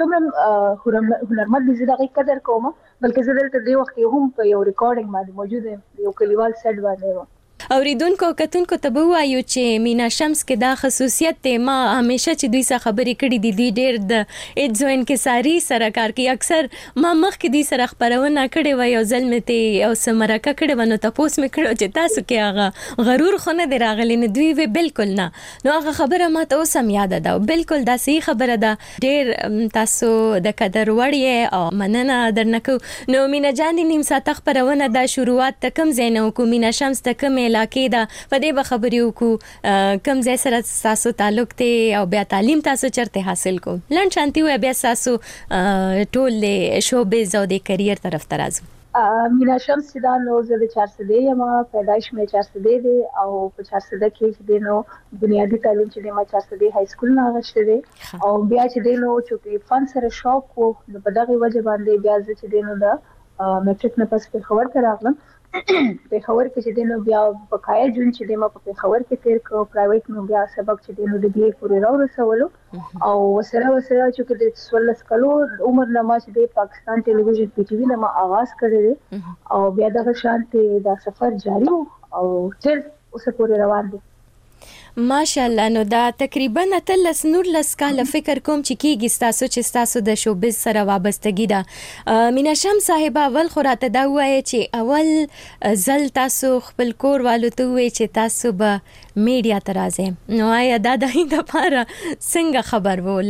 Speaker 7: څومره هنرمند دي زه دغه قدر کوم، بلکې زه دلته دې وخت هم په یو ریکارډینګ باندې موجود یم، یو کلیوال سیټ باندې وم.
Speaker 5: اوریدونکو کتونکو ته به وایو چې مینا شمس کې دا خصوصیت ته ما همیشه چې دوی سره خبرې کړې دي، دوی ډېر د اډزو انکساری سره کار کوي. اکثر ما مخ کې دوی سره خبرونه کړې وای او ځلمه ته او سمرکه کړې ونه تاسو مې کړو چې تاسو کې هغه غرور خونه دی راغلی نه، دوی وی بالکل نه. نو هغه خبره ما ته اوس هم یاد ده، بالکل دا صحیح خبره ده. ډېر تاسو د قدر وړ او مننه درنه کو. نو مینا جان نیم ساعت خبرونه دا شروعات ته کم زینو کو مینا شمس ته کم علاقې دا په دې به خبرې وکړو کوم ځای سره تاسو تعلق ته او بیا تعلیم تاسو چرته حاصل کو لن شانتي و بیا تاسو ټول شوبز او د کرییر طرف ته راځو.
Speaker 7: مینا شمس دا نو زه د چارسده یم، پیدایش مې چارسده دی او په چارسده کې چې دی نو بنیادی تعلیم چې دی ما چارسده های سکول نه غشته دی او بیا چې دی نو چې فن سره شوق وو په دغه وجه باندې بیا چې دی نو دا میټریک نه پس په خبر ته راغلم. په خبر کې چې دینو بیا په کای جون چې دمه په خبر کې تیر کو پرایویټ نو بیا سبق چې دینو د دې پورې راو رسولو او وسره وسره چې د څوارلس کلو عمر نه ما چې د پاکستان ټلویزیون پی ټی وی نه ما आवाज کړی او بیا د شانته دا سفر جاری او تل اوسه پورې روان دي.
Speaker 5: ماشاءالله. نو دا تقریبا اتلس نور لس کال فکر کوم چې کیږي تاسو چې تاسو د شوبز سره وابستګی ده. مینا شمس صاحب اول خو راته دا وایي چې اول زل تاسو خپل کور والو ته وایي چې تاسو به میډیا ته راځئ، نو آیا دا د هیڅ لپاره څنګه خبر وو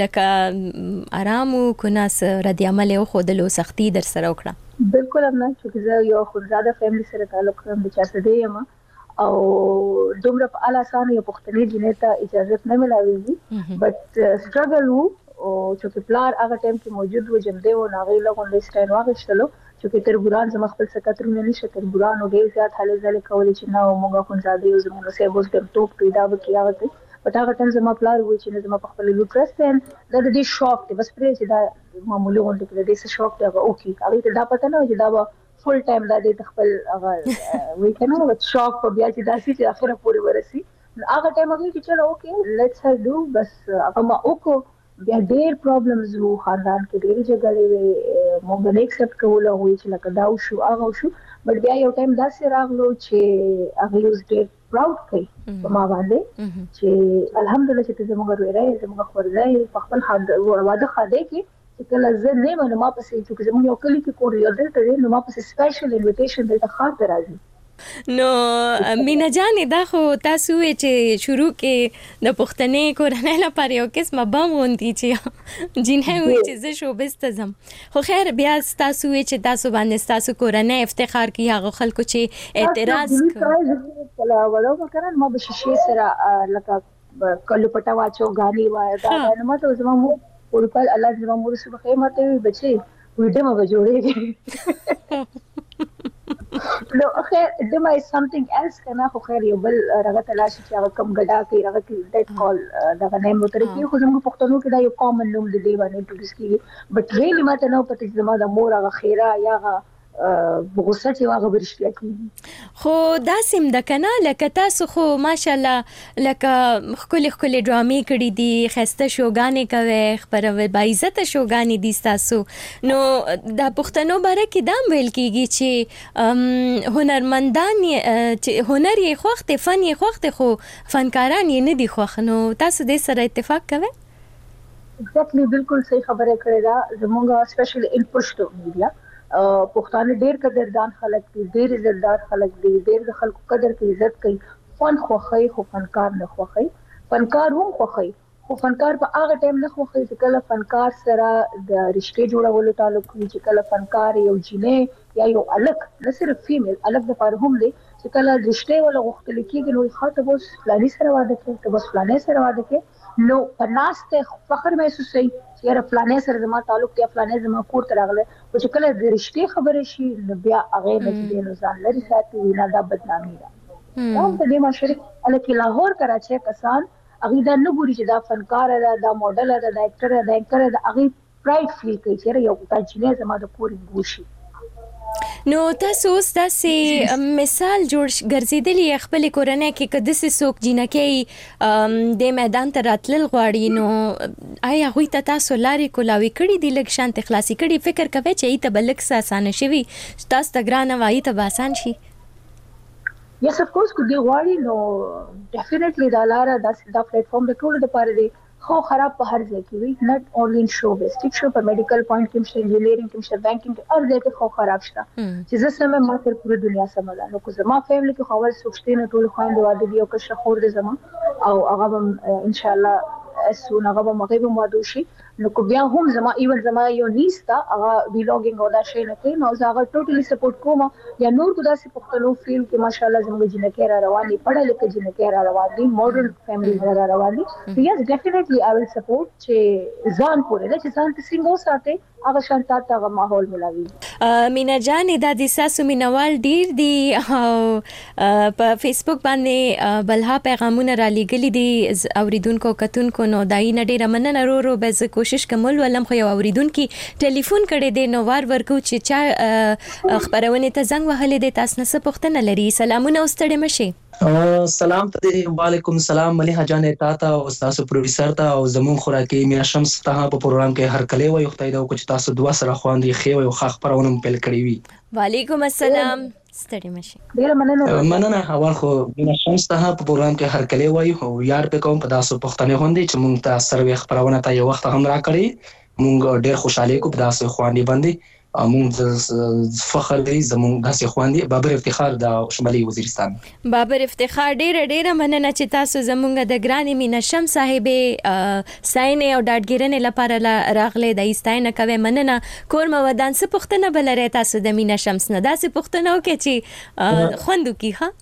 Speaker 5: لکه آرامو کو ناس رد عمل او خودلو سختی در سره وکړه؟
Speaker 7: بالکل نه، چې زه یو خودزاده فیملی سره تعلق لرم د چارسده یم او دومره په اعلی سان یو پښتني جنې ته اجازه نه ملاويږي، بٹ سټرګل وو او چې پلار هغه ټایم کې موجود و جمده و ناغې لغون سټاین واغشتلو چې تر ګران زما خپل سکاترونه نشه تر ګران او ډیر زیات حاله ځل کولې چې نو موږ خو زاده یو زموږ سه بوز د ټوپ پیدا وکیا وته بٹ هغه ټایم زما پلار و چې زما په خپل لوټرستن د دې شوق ته بس پرې چې دا معمولی غونډه کې د دې شوق ته اوکی هغه ته دا پته نه چې دا فول ټایم دا د خپل هغه وی کنه و شوق په بیا چې داسې چې اخره پورې ورسي هغه ټایم هغه چې چلو اوکې لیټس هر ډو بس هغه ما وکړو. بیا ډېر پرابلمز وو خاندان کې ډېر جګړې وې موږ نه ایکسپټ کولو وې چې لکه دا شو هغه شو بٹ بیا یو ټایم داسې راغلو چې هغه یو ډېر پراود کړي په ما باندې چې الحمدلله چې زموږ ورې زموږ خورځای په خپل واده خاده کې کله زه نه منم ما پسې چې زموږ یو کلی کې کور یو دلته نو ما پسې سپیشل انویټیشن دلته خاطر راځي.
Speaker 5: نو مینا جان دا خو تاسو چې شروع کې د پښتنې کورنۍ لپاره یو قسمه بم وندي چې جنه وي چې زه شوبز ته زم، خو خیر بیا تاسو چې تاسو باندې تاسو کورنۍ افتخار کوي هغه خلکو چې اعتراض
Speaker 7: کوي ولا ولا وکړن ما به شیشه سره لکه کلو پټا واچو غاني وای دا نو ته زما مو ورکل الله زما مور سره خیمه ته بچي وډه ما جوړېږي نو خیر دما is something else کنه خو خیر یو بل رغه تلاشي چې هغه کم غډا کوي هغه کې دیټ کال دا نیم وتر کې خو زموږ پښتنو کې دا یو کامن نوم دی باندې انټروډوس کیږي بټ ریلی ماته نو پته زما د مور هغه خیره یا هغه بغوسه چې هغه برشتیا کیږي
Speaker 5: خو دا سیم د کنه لکه تاسو خو ماشاءالله لکه خپل خپل ډرامې کړې دي خسته شوګانې کوي خبره با عزت شوګانې دي تاسو نو د پښتنو باره کې دا ویل کیږي چې هنرمندان چې هنر یې خوخت فن یې خوخت خو فنکاران یې نه دي خوخ نو تاسو دې سره اتفاق کوئ
Speaker 7: ایگزیکټلی بالکل صحیح خبره کړې ده زموږه سپیشل ان پښتو میډیا پښتانه ډېر قدردان خلک دي ډېر عزتدار خلک دي ډېر د خلکو قدر کوي عزت کوي فن خوخی خو فنکار نه خوخی فنکار هم خوخی خو فنکار په هغه ټیم نه خوخی چې کله فنکار سره د رشتې جوړولو تعلق وي چې کله فنکار یو جینې یا یو الک نه صرف فیمیل الک د پاره هم دی چې کله رشتې ولا غوښتل کېږي نو خاطر بس فلانی سره واده کوي ته بس فلانی سره واده کوي نو پناسته فخر محسوسي چې را فلانی سره زما تعلق دی فلانی زما کور ته راغله او چې کله د رشتې خبره شي نو بیا هغه نه دی نو ځان لري ساتي نه دا بدنامي ده دا په دې ماشره الکه لاهور کراچي کسان هغه دا نه ګوري چې دا فنکار ده دا موډل ده دا اکټر ده دا اکټر ده هغه پرایډ فیل کوي چې یو تاجینه زما د کور ګوشي
Speaker 5: نو تاسو اوس داسې مثال جوړ ګرځېدلی خپل کورنۍ کې کده سې څوک جنکې د میدان ته راتلل غواړي نو آیا هغوی ته تاسو لارې کولاوي کړي دي لږ شانتې خلاصي کړي فکر کوئ چې ای ته به لږ څه اسانه شوي تاسو ته ګرانه وایي ته به اسان شي
Speaker 7: یس اف کورس کو دی غواړي نو ډیفینیټلی دا لاره دا دا پلیټ فارم د ټول لپاره دی خو خراب په هر ځای کې وي نت اونلی ان شو بیس ټیک شو په میډیکل پوینټ کې مشته انجینیرینګ کې مشته بانکینګ کې هر ځای کې خو خراب شته چې زه سمه ما تر پوره دنیا سمه نو کو زما فیملی کې خبر سوچتي نه ټول خويند واده دی او که شخور دي زما او هغه ان شاء الله اسو هغه به مغيب مودوشي نو کو بیا هم زما ایون زما یو نیستا هغه ویلوګینګ او دا شی نه کوي نو زه هغه ټوټلی سپورټ کوم یا نور کو داسې پختلو فیل کې ماشاءالله زموږ جنکه را رواني پړه لیکه جنکه را رواني ماډل فیملی را رواني یس ډیفینیټلی آی ویل سپورټ چې ځان پورې چې ځان ته څنګه وساته هغه شانت هغه ماحول ملاوي
Speaker 5: مینا جان د دې ساسو مینوال ډیر دی او په فیسبوک باندې بلها پیغامونه را لګلې دي اوریدونکو کتونکو نو دای نه ډیره مننه ورو ورو به کوشش کوم ولم خو یو اوریدونکو ټلیفون کړي دي نو وار ورکو چې چا خبرونه ته زنګ وهلې دي تاسو نه پوښتنه لري سلامونه واستړې مشي
Speaker 8: سلام ته وعلیکم السلام مليحه جان تا ته او تاسو پروډوسر ته او زمون خوراکي مینا شمس ته په پروګرام کې هر کله وي خدای دا کوم تاسو دوا سره خواندې خو او خاخ پرونه پیل کړی وي
Speaker 5: وعلیکم السلام ستړي مشي
Speaker 7: ډیر مننه
Speaker 8: مننه اول خو مینا شمس ته په پروګرام کې هر کله وي او یار په کوم په تاسو پښتنه هوندي چې مونږ ته سروي خبرونه ته یو وخت هم را کړی مونږ ډیر خوشاله کو په تاسو خواندې باندې مونږ فخر دی زموږ داسې خواندې بابر افتخار د شمالي وزیرستان
Speaker 5: بابر افتخار ډیر ډیر مننه چې تاسو زموږ د ګرانې مینا شم صاحبې ساينه او ډاډګیرنې لپاره راغله د ایستاینه کوي مننه کور مو ودان څه پښتنه بلره تاسو د مینا شمس نه داسې پښتنه وکړي چې خوندو کیخه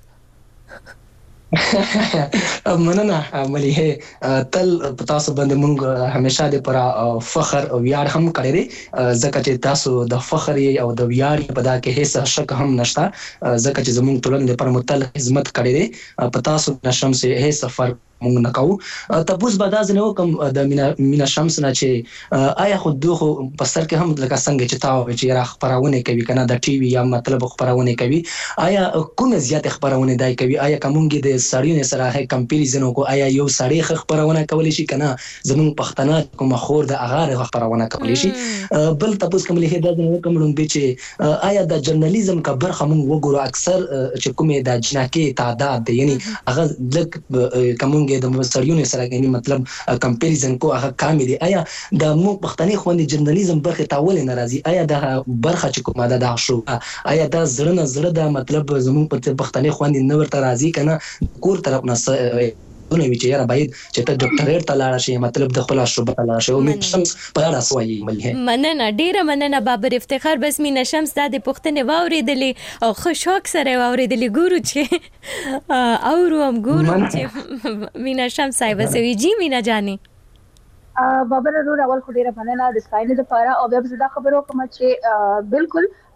Speaker 8: مننه مليحه تل تاسو باندې مونږ همیشه د پر فخر او ویاړ هم کړی دی ځکه چې تاسو د فخر او د ویاړ په دا کې هیڅ شک هم نشته ځکه چې زموږ ټولنې لپاره متل خدمت کړی دی په تاسو نشم سه هیڅ فرق مونږ نه کوو تاسو به دا ځنه کوم د مینا مینا شمس نه چې آیا خو دوه په سر کې هم لکه څنګه چې تاسو چې را خبرونه کوي کنه د ټي وي یا مطلب خبرونه کوي آیا کوم زیات خبرونه دای کوي آیا کومګي د سړیو سره کمپیریزن کو آیا یو سړی خبرونه کولی شي کنه زمون پښتنه کوم خور د اغار خبرونه کولی شي بل تاسو کوم له هدا د کوم لوم چې آیا د جرنالیزم کا برخه مونږ وګورو اکثر چې کومه د جنکه تعداد دی یعنی هغه د کوم د سړیو سره یعنی مطلب کمپیریزن کو هغه کم دي آیا د مو پښتني خوندې جرنالیزم برخه تاول ناراضي آیا د برخه چې کومه ده د شو آیا د زړه نه زړه د مطلب زمون په پښتني خوندې نور ته راضي کنه کور طرف نه نو وی چې را باید چې ته ډاکټریټ ته لاړ شې مطلب د خپل شوبه ته لاړ شې او می شمس په اړه سوې ملي
Speaker 5: مننه ډیره مننه بابر افتخار بس مینا شمس د پښتنې واوریدلې او خوشحال سره واوریدلې ګورو چې او هم ګورو چې مینا شمس صاحب سوي جی مینا جاني
Speaker 7: بابر ورو اول خو ډیره مننه د ساينس لپاره او بیا زدا خبرو کوم چې بالکل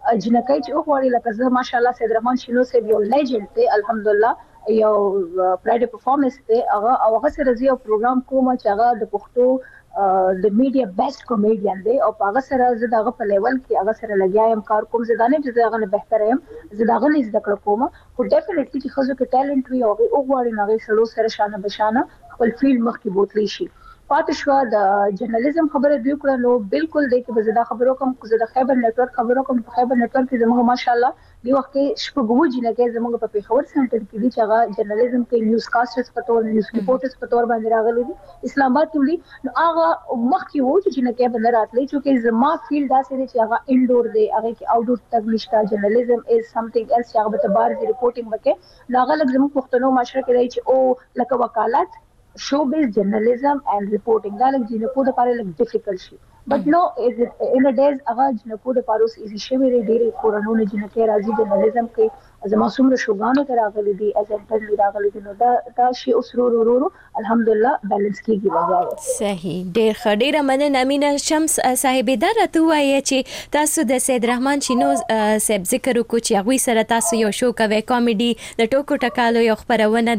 Speaker 7: جنکای چې وګوري لکه زه ماشاءالله سید رحمان شینو سه یو لیجند دی الحمدلله یو پرایډ پرفارمنس دی هغه او هغه سره یو پروګرام کوم چې هغه د پښتو د میډیا بیسټ کامیډین دی او هغه سره زه دغه په لیول کې هغه سره لګیایم کار کوم زه دانه چې هغه نه بهتر یم زه دغه نه زده کړ کوم خو ډیفینټلی چې خزو کې ټالنت وي او هغه وګوري نه سره سره شانه بشانه خپل فیلډ مخکې بوتلی شي پاتې شو د جرنالیزم خبره دی کړه نو بالکل دی کې زه دا خبرو کوم زه د خیبر نتورک خبرو کوم په خیبر نتورک کې زموږ ماشاءالله دی وخت کې شپږو جنګه زموږ په پیښور سنټر کې دي چې هغه جرنالیزم کې نیوز کاسټرز په تور نیوز ریپورټرز په تور باندې راغلي دي اسلام آباد کې دي نو هغه مخکې وو چې جنګه باندې راتلې چې زما فیلډ داسې دی چې هغه انډور دی هغه کې آوټډور تک نشته جرنالیزم از سمثینګ ایلس چې هغه به بار دی ریپورټینګ وکړي نو هغه لږ زموږ پښتنو معاشره کې دی چې او لکه وکالت show based journalism and reporting دا لږ جنکو د پاره لږ ډیفیکلټ شي but no in a days هغه جنکو د پاره اوس ایزي شي ویری ډیری کورونو جنکه راځي جرنالیزم کې زما څومره شوګانو ته راغلي دي از انټر راغلي دي نو دا دا شی اوس ورو ورو الحمدلله بیلانس کیږي راځي
Speaker 5: صحیح ډیر خډیره مننه امینه شمس صاحب دا راته وایي چې تاسو د سید رحمان شینو صاحب ذکر وکړو چې هغه سره تاسو یو شو کوي کامیډي د ټوکو ټکالو یو خبرونه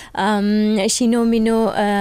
Speaker 5: ده شینو مینو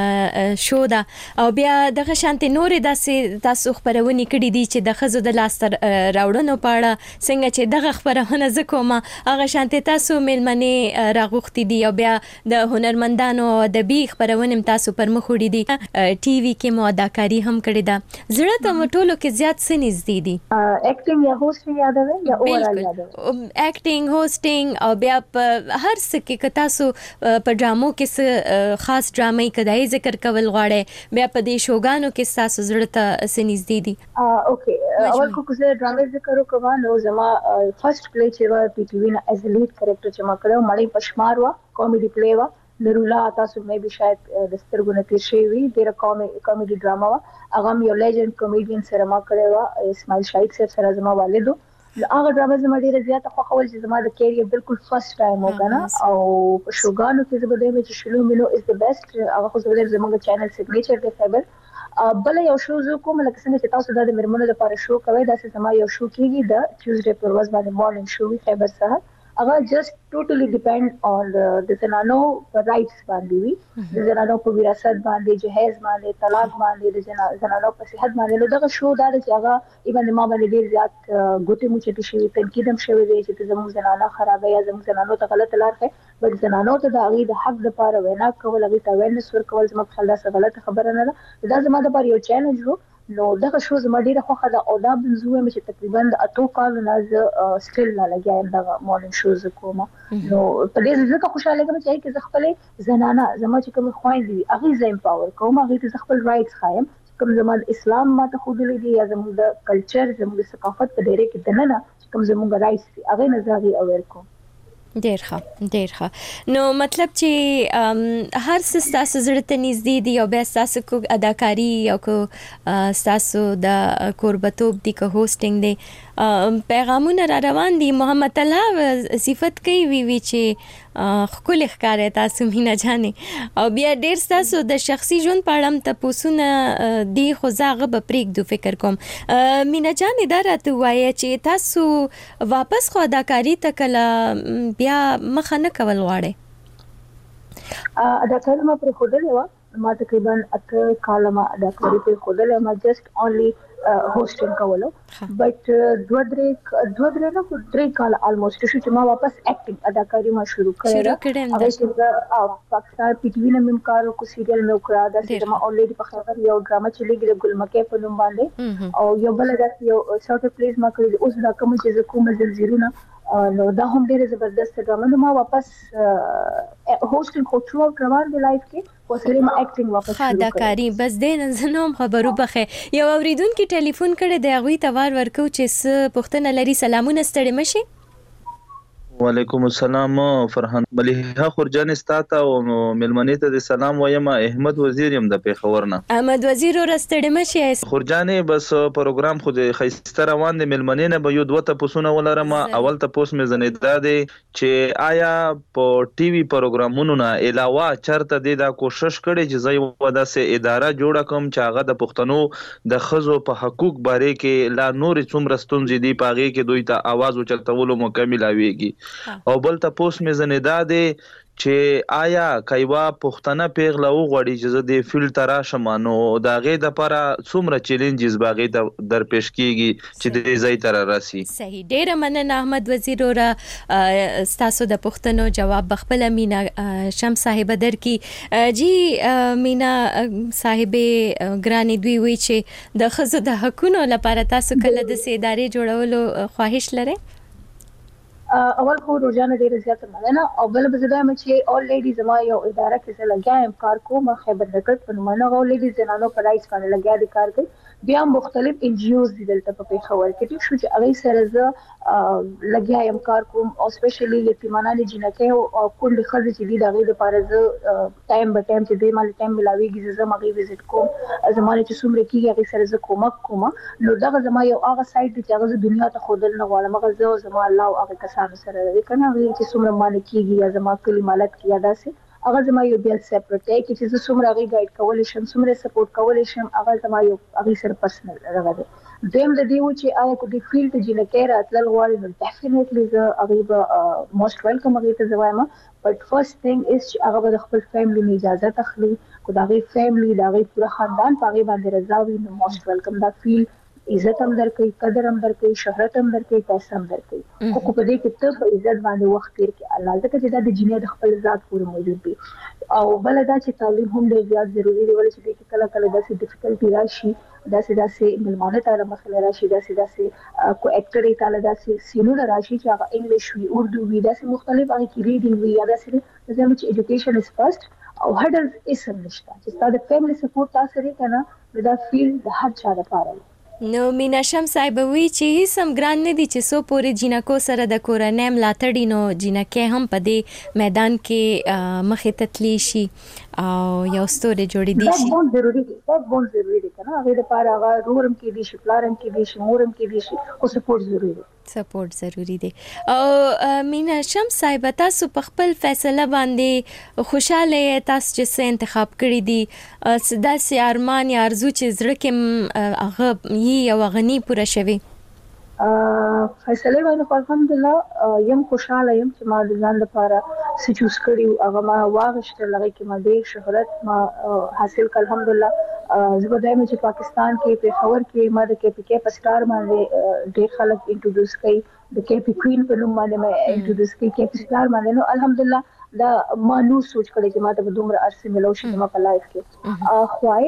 Speaker 5: شو ده او بیا دغه شانتي نور داسې تاسو خبرونه کړې دي چې د خزو د لاس راوړنو پاړه څنګه چې دغه خبرونه زکوما هغه شانتي تاسو ملمنه راغوختي دي او بیا د هنرمندانو د بي خبرونه تاسو پر مخ وړي دي ټي وي کې مو اداکاری هم کړې ده زړه ته مټولو کې زیات څه نږدې دي
Speaker 7: اکټینګ یا هوسټینګ یادوي یا اورال یادوي
Speaker 5: اکټینګ هوسټینګ او بیا هر څه کې تاسو په ډرامو کې خاص ډرامې کدای ذکر کول غواړي بیا په دې شوګانو کې تاسو زړه ته څه نږدې دي
Speaker 7: اوکې اول کو څه ډرامې ذکر وکړم نو زما فرست پلی چې و پی ټی وی نه ایز لیډ کریکټر چې ما کړو مړی پشمار وا کامیډي پلی وا نرولا تاسو مې به شاید د سترګو تیر شي وي ډیره کامیډي ډراما وا هغه یو لیجند کامیډین سره ما کړو وا اسماعیل شاهید سره سره زما والدو هغه ډراما زما ډیره زیاته خو خول چې زما د کیریئر بالکل فرست ټایم وکړه او په شوګانو کې زما د مې چې شنو مینو از د بیسټ هغه خو زما زموږ چینل سیګنیچر دی خبر بل یو شو زه کوم لکه څنګه چې تاسو د مرمنو لپاره شو کوي دا چې زما یو شو کیږي د ټیوزډے پر ورځ باندې مارنینګ شو وی خبر سره هغه جست ټوټلی ډیپند اون د زنانو رائټس باندې وي د زنانو په وراثت باندې جهیز باندې طلاق باندې د زنانو په صحت باندې نو دغه شو دا چې هغه ایبن ما باندې ډیر زیات ګوتې موچې شي تنقید هم شوی دی چې زموږ زنانه خرابه یا زموږ زنانو ته غلط لار ښه بل زنانو ته د هغه د حق لپاره وینا کول هغه ته ویلنس ورکول زموږ خلک څه غلط خبره نه ده دا زموږ لپاره یو چیلنج وو نو دغه شو زما ډیره خوښه ده او دا بنزوه مې چې تقریبا د اتو کال نه ز سټیل نه لګایم دغه مورنینګ شوز کوم نو په دې ځکه خوشاله کوم چې زه خپل زنانه زما چې کوم خويندې دي هغه زم پاور کوم هغه ته خپل رائټس خایم کوم زموږ اسلام ماته خو دي یا زموږ د کلچر زموږ ثقافت په ډیره کې دنه نه کوم زموږ رائټس دي هغه نظر اویر کوم
Speaker 5: ډیر ښه ډیر ښه نو مطلب چې هر څه تاسو زړه ته نږدې دي او بیا تاسو کو اداکاری او کو تاسو د قربتوب دي کو هوسټینګ دي پیغامونه را روان دي محمد الله صفت کوي وی وی چې خپل ښکارې تاسو مینا جانې او بیا ډیر تاسو د شخصي ژوند په اړه ته پوښتنه دی خو زاغه به پریک دو فکر کوم مینا جانې دا راته وایي چې تاسو واپس خو اداکاری ته کله بیا مخه نه کول غواړي
Speaker 7: اداکاری ما پر خوده و ما تقریبا اته کال ما اداکاری پر خوده ما جست اونلی هوسټینګ کولو بٹ دوه درې دوه درې نه درې کال الموست چې ما واپس اکټینګ اداکاری ما شروع کړه هغه چې پاکستان پی ټی وی نه مم کارو کو سیریل نو کړه دا چې ما اولریډي په خبر یو ډراما چلیږي د ګلمکه په نوم باندې او یو بل راځي یو شارټ پلیز ما کړی اوس دا کوم چې کوم زلزلونه نو دا هم ډیره زبردست ډراما نو ما واپس هوسټینګ خو ټرو روان دی لایف کې او سره ما اکټینګ واپس شروع کړه
Speaker 5: اداکاری بس دې نن خبرو بخه یو اوریدونکو ټلیفون کړي دی هغه ته وار ورکو چې س پښتنه لري سلامونه ستړي مشي
Speaker 9: وعلیکم السلام فرحان مليحه خورجان استاته او ملمنې ته د سلام وایم. احمد وزیر يم د پیښور نه.
Speaker 5: احمد وزیر ورستړم شي
Speaker 9: خورجانې بس پروګرام خو د خيسته روان دي. ملمنې نه به یو دوه تاسو ولرم. اول تاسو مې زنیدا دي چې آیا په ټي وي پروګرامونو نه علاوه چرته د دا کوشش کړي چې زې ودا سه اداره جوړه کوم چې هغه د پښتنو د خزو په حقوق باره کې لا نور څومره ستونزې دي پاغي کې دوی ته आवाज وچلتولو مکمل اويږي. او بل تاسو مې زنیدا دي چې آیا کایوا پښتنه پیغله وغوړي چې د فلټر شمانو دا غي د لپاره څومره چیلنجز باغې د درپېښ کیږي چې د زې تر راسي.
Speaker 5: صحیح ډېر مننه احمد وزیر اور تاسو د پښتنو جواب بخپل مینا شم صاحب در کی جی مینا صاحب ګرانی دوی وی چې د خزو د حقونو لپاره تاسو کله د سیداري جوړولو خواهش لرئ؟
Speaker 7: اول خو روزانه ډیره زیاته مننه او بل به زه هم چې اول لیډیز ما یو اداره کې زه لګیا یم کار کوم خیبر نکټ په نومانه اول لیډیز زنانو پر رائټس باندې لګیا دي کار کوي. بیا مختلف ان جی اوز دي دلته په پیښور کې چې شو چې هغه سره زه لګیا یم کار کوم او سپیشلی یتیمانه جنکه او کول خلک چې دي دغه لپاره زه ټایم به ټایم چې د مال ټایم ملاويږي زه مغي وزټ کوم زمانه چې څومره کیږي هغه سره زه کومک کوم. نو دغه زما یو هغه سایت دی چې هغه دنیا ته خودل نه غواړم. هغه زه زما الله او هغه کسانو سره دی کنه هغه چې څومره مان کیږي یا زما کلی مالک کیه داسې هغه زما یو بل سپریټ دی چې زه څومره هغه ګایډ کولای شم څومره سپورټ کولای شم هغه زما یو هغه سره پرسنل راغلی. دیم د دې و چې هغه کو د فیلډ جنکه راتل غواړي نو ډیفینیټلی زه هغه به موست ویلکم هغه ته زوایم. بٹ فرست ثینګ از چې هغه به خپل فیملی نه اجازه تخلي کو دا غي فیملی دا غي پورا خاندان پاغي باندې رضا وي نو موست ویلکم. دا فیل عزت هم درکې قدر هم درکې شهرت هم درکې پیسې هم درکې خو په دې کې ته په عزت باندې وخت تیر کې الله ځکه چې دا د جنې د خپل ذات پورې موجود دي. او بل دا چې تعلیم هم ډېر زیات ضروری دی ولې چې کله کله داسې ډیفیکلټي راشي داسې داسې ملمانه تعالی مسله راشي داسې داسې کو اکټري تعالی داسې سینونه راشي چې هغه انګلیش وي اردو وي داسې مختلف هغه کې ریډینګ وي یا داسې زموږ چې ایجوکیشن از فرست او هډلز اسم نشته چې ستاسو فیملی سپورټ تاسو لري کنه دا فیل د هر چا لپاره.
Speaker 5: نو مینا شم صاحب وی چې هیڅ هم ګران نه دي چې سو پورې جنکو سره د کورنۍ ملاتړي نو جنکه هم په دې میدان کې مخې تتلی شي او یو ستوري جوړې دي شي.
Speaker 7: دا ضروري دي دا بہت ضروري دي کنه هغه لپاره هغه رورم کې دي شي پلارم کې دي شي مورم کې دي شي او سپورټ ضروري دي.
Speaker 5: سپورټ ضروری دی. او مینا شم صاحب تاسو په خپل فیصله باندې خوشاله تاسو چې انتخاب کړی دي داسې ارمان یا ارزو چې زړه کې هغه یي او غنی پوره شوي؟
Speaker 7: فیصله باندې الحمدلله یم خوشاله یم چې ما د ځان لپاره څه چوز کړی هغه ما واغشتل هغه کې ما ډېر شهرت ما حاصل کړ الحمدلله. زه به دایم چې پاکستان کې پیښور کې ما د کې پی کې پسټار باندې ډېر خلک انټروډوس کړي د کې پی کوین په نوم باندې مې انټروډوس کړي کې پسټار باندې نو الحمدلله دا ما نو سوچ کړی چې ما ته دومره عرصه ملو شي ما په لایف کې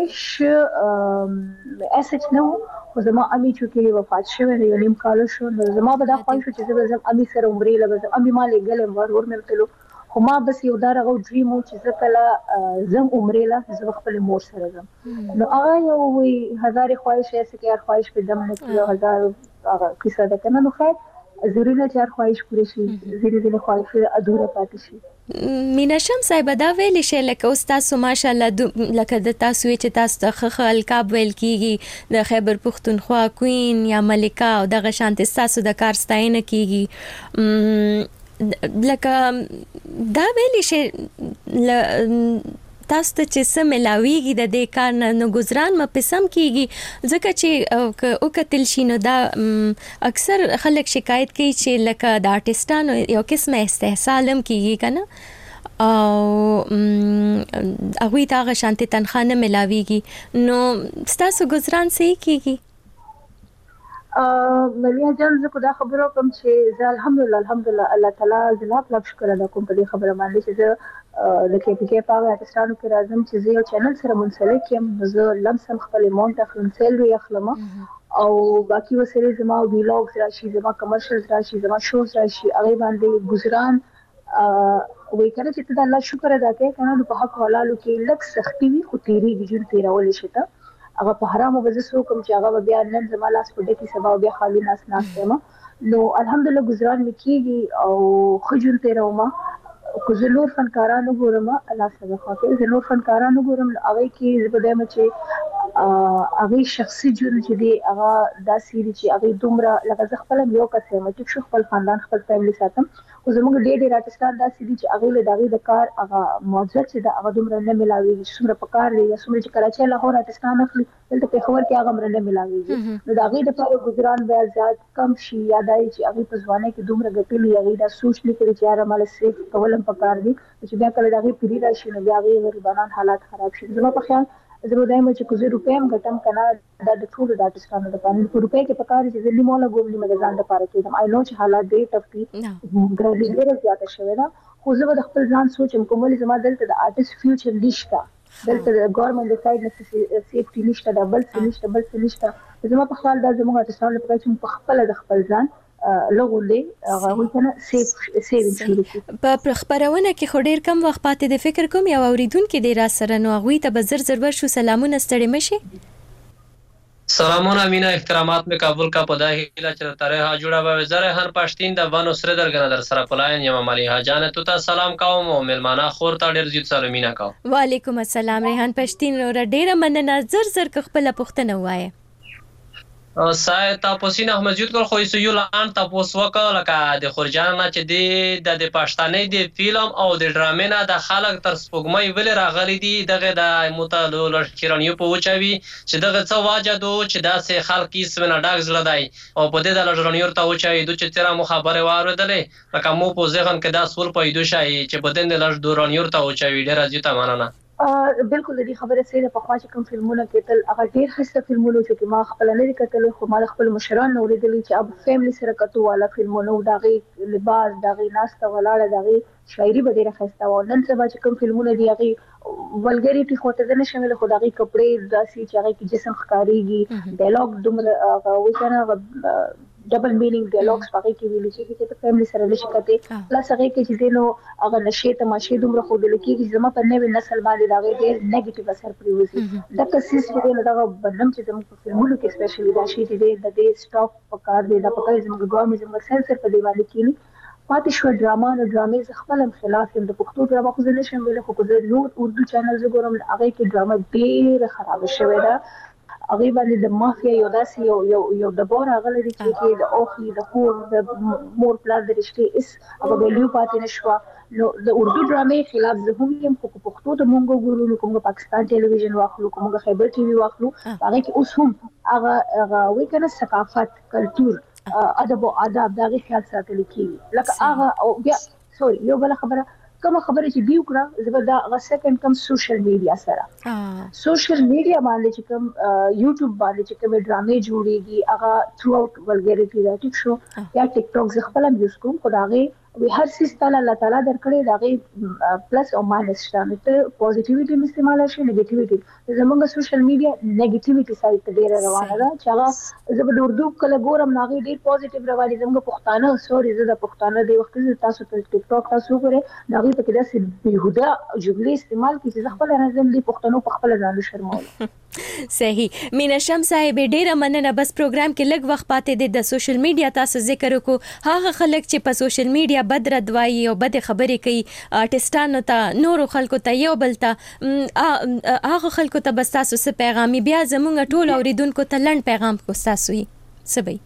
Speaker 7: خواهش اساس نو خو زما امي چې وفات شوه یو نیم کال شو نو زما به دا خواهش چې زه امي سره عمرې لګم امي ما لګلم ور ور مې تلو خو ما بس یو دا راغو ډریم و چې زه کله زم عمرې لا زه خپل مور سره زم نو هغه یو وی هزار خواهش یې چې هر خواهش په دم نه کیو هزار هغه کیسه ده کنه نو خیر ضروري نه چې هر خواهش پوره شي زیری زیری خواهش ادوره پاتې شي.
Speaker 5: مینا شم صاحب دا ویل شي لکه استاد ماشاءالله لکه د تاسو چې تاسو ته خخ الکاب ویل کیږي د خیبر پختونخوا کوین یا ملکه او دغه شانت تاسو د کار ستاینه کیږي لکه دا ویل شي تاسو ته چې سم ملاويږي د دې کار نه گزاران م پسم کیږي ځکه چې او کتل شي نو دا اکثر خلک شکایت کوي چې لکه د آرټستانو یو قسمه استحصال هم کیږي کنه او هغه ته شانتي تنخواه نه ملاويږي نو تاسو گزاران صحیح کیږي؟
Speaker 7: ملیا جان زه کو دا خبرو کوم چې زه الحمدلله الحمدلله الله تعالی زلا پلاک شکر ادا کوم په دې خبره باندې چې زه د کې پی کې پاغه آرټستانو کې راځم چې زه یو چینل سره منسلک یم زه لمسم خپل مونټ اخلم سیلري اخلم او باقي وسره زما ویلاګز راشي زما کمرشلز راشي زما شوز راشي هغه باندې گزاران وې کړه چې ته الله شکر ادا کوي کنه په حق حلالو کې لک سختي وي خو تیری ویجن تیرول شي ته هغه په حرامو وځو کوم چې هغه بیا نن زما لاس په ډکی سبا بیا خالی ناس ناس ما نو الحمدلله گزاران میکیږي او خجل ته روما کو زلور فنکارانو ګورم الله سبحانه خاطر زلور فنکارانو ګورم هغه کې زبده مچې هغه شخصي جون چې دی هغه داسې دي چې هغه دومره لکه ځ خپل یو کس یم چې خپل خاندان خپل فیملی ساتم او زموږ ډېر ډېر آرټستان داسې دي چې هغه له دغه د کار هغه معزز چې دا هغه دومره نه ملاوي څومره په کار دی یا څومره چې کراچۍ له هور آرټستان اخلي دلته په خبر کې هغه مرنه ملاوي نو دا غي د پاره گزاران بیا زیات کم شي یادای چې هغه په ځواني کې دومره ګټلي هغه دا سوچ لیکل چې یاره مال سیف کولم په کار دي چې بیا کله دغه پیری راشي نو بیا هغه غریبانان حالات خراب شي زما په خیال زه دایم چې کوزه روپیم ګټم کنه دا د ټول د آرټستانو د باندې په روپې کې پکاره چې زلي مولا ګوملي مګزان د پاره کېدم آی نو چې حالات ډېر ټف دي ګرځي ډېر زیاته شوی دا خو زه د خپل ځان سوچم کومل زما دلته د آرټست فیوچر نشته دلته د ګورنمنت د سایډ نه سیفټی نشته د بل څه نشته بل څه نشته زما په خیال دا زموږ آرټستانو لپاره چې په خپل د خپل ځان لغولې هغه وکنه سیف سیو شروع
Speaker 5: په خبرونه کې خو ډیر کم وخت پاتې د فکر کوم یو اوریدونکو دی را سره نو غوي ته بزر زر ورشو سلامونه ستړي مشي
Speaker 10: سلامونه مینا احترامات میں کابل کا پدا هیلا چرتا رہا جوڑا با زره هر پاشتین د وانو سره درګنه در سره پلاین یم مالی ها جان تو تا سلام کوم او ملمانا خور تا ډیر زیات سلام مینا کا
Speaker 5: وعلیکم السلام ریحان پاشتین اور ډیر مننه زر زر خپل پختنه وای
Speaker 10: سای تاسو نه مسجد کول خو یو لان تاسو وکړه لکه د خورجان نه چې دی د پښتانه دی فلم او د ډرامې نه د خلک تر سپوږمۍ ول راغلي دي دغه د متعلق لړچرانیو په وچوي چې دغه څه واجدو چې داسې خلک یې سونه ډاګ زړه دی او په دې د لړچرانیو ته وچوي د چې تیرا مخابره واردلې لکه مو په ځغن کې دا سول پیدا شي چې بدن د لړچرانیو ته وچوي ډیر ازیته ماننه
Speaker 7: بالکل دې خبره سره په خوا چې کوم فلمونه کېدل هغه ډېر خسته فلمونه چې ما خپل نه کتل خو ما خپل مشران نو لیدل چې اب فیملی سره کتو والا فلمونه داغي لباس داغي ناسته ولاړه داغي شاعري به ډېر خسته و نن سبا چې کوم فلمونه دی هغه ولګریټي خو ته نه شامل خو داغي کپڑے داسي چې هغه کې جسم ښکاریږي ډایلاګ دومره وځنه ډبل مینینګ ډایلاګز پکې کې ویل شي چې ته فیملی سره لشي کته پلس هغه کې چې دینو هغه نشي تماشې دومره خو د لکی چې زما په نوې نسل باندې دا ډېر نیگیټیو اثر پریوزي دا کسیس چې دا بنم چې زموږ په فلمونو کې سپیشلی دا شي چې د دې سټاپ پکار دی دا پکې زموږ ګورنمنت زموږ سنسر په دی باندې کې پاتې شو ډراما او ډرامې ز خپل خلاف د پښتو ډراما خو نه شم ویل خو د نور اردو چینل زګورم هغه کې ډراما ډېر خراب شوی دا هغه باندې د مافیا یو داسې یو یو یو د بور هغه لري چې د اوخي د خور د مور پلان د رښتې اس هغه ویلیو پاتې نشو نو د اردو ډرامې خلاف زه هم یم خو پښتو د مونږ ګورو کوم پاکستان ټلویزیون واخلو کوم خیبر ټي وي واخلو هغه کې اوس هم هغه هغه وی کنه ثقافت کلچر ادب او آداب دغه خیال ساتل کیږي لکه هغه او بیا سوري یو بل خبره کوم خبره چې دیو کړه زبردا غ سکند کم سوشل میډیا سره سوشل میډیا باندې چې کوم یوټیوب باندې چې کوم ډرامې جوړيږي هغه ثرو اوټ ولګریټي دا ټیک شو یا ټیک ټاک زه خپل یوز کوم خو هغه وی هر څه ستاله الله تعالی درکړي داغه پلس او ماینس شته ته پوزټیویټي استعمال شي نیگیټیویټي زموږ سوشل میډیا نیگیټیویټي سایت ته ډیره روانه ده چې هغه زه په اردو کله ګورم ناغي ډیر پوزټیو رواني زموږ پښتانه سوري زه د پښتانه دی وخت تاسو ته ټیک ټاک تاسو غره ناغي په کې داسې بیهوده جملې استعمال کیږي چې خپل راځم دی پښتنو په خپل ځان شرمول
Speaker 5: صحیح مینا شم صاحب ډیره مننه بس پروګرام کې لږ وخت پاتې دی د سوشل میډیا تاسو ذکر وکړو هغه خلک چې په سوشل میډیا بد ردوایي او بد خبرې کوي آرټستانو ته نورو خلکو ته یو بل ته هغه خلکو ته بس تاسو څه پیغامي بیا زموږ ټول اوریدونکو ته لنډ پیغام کو تاسو یې سبي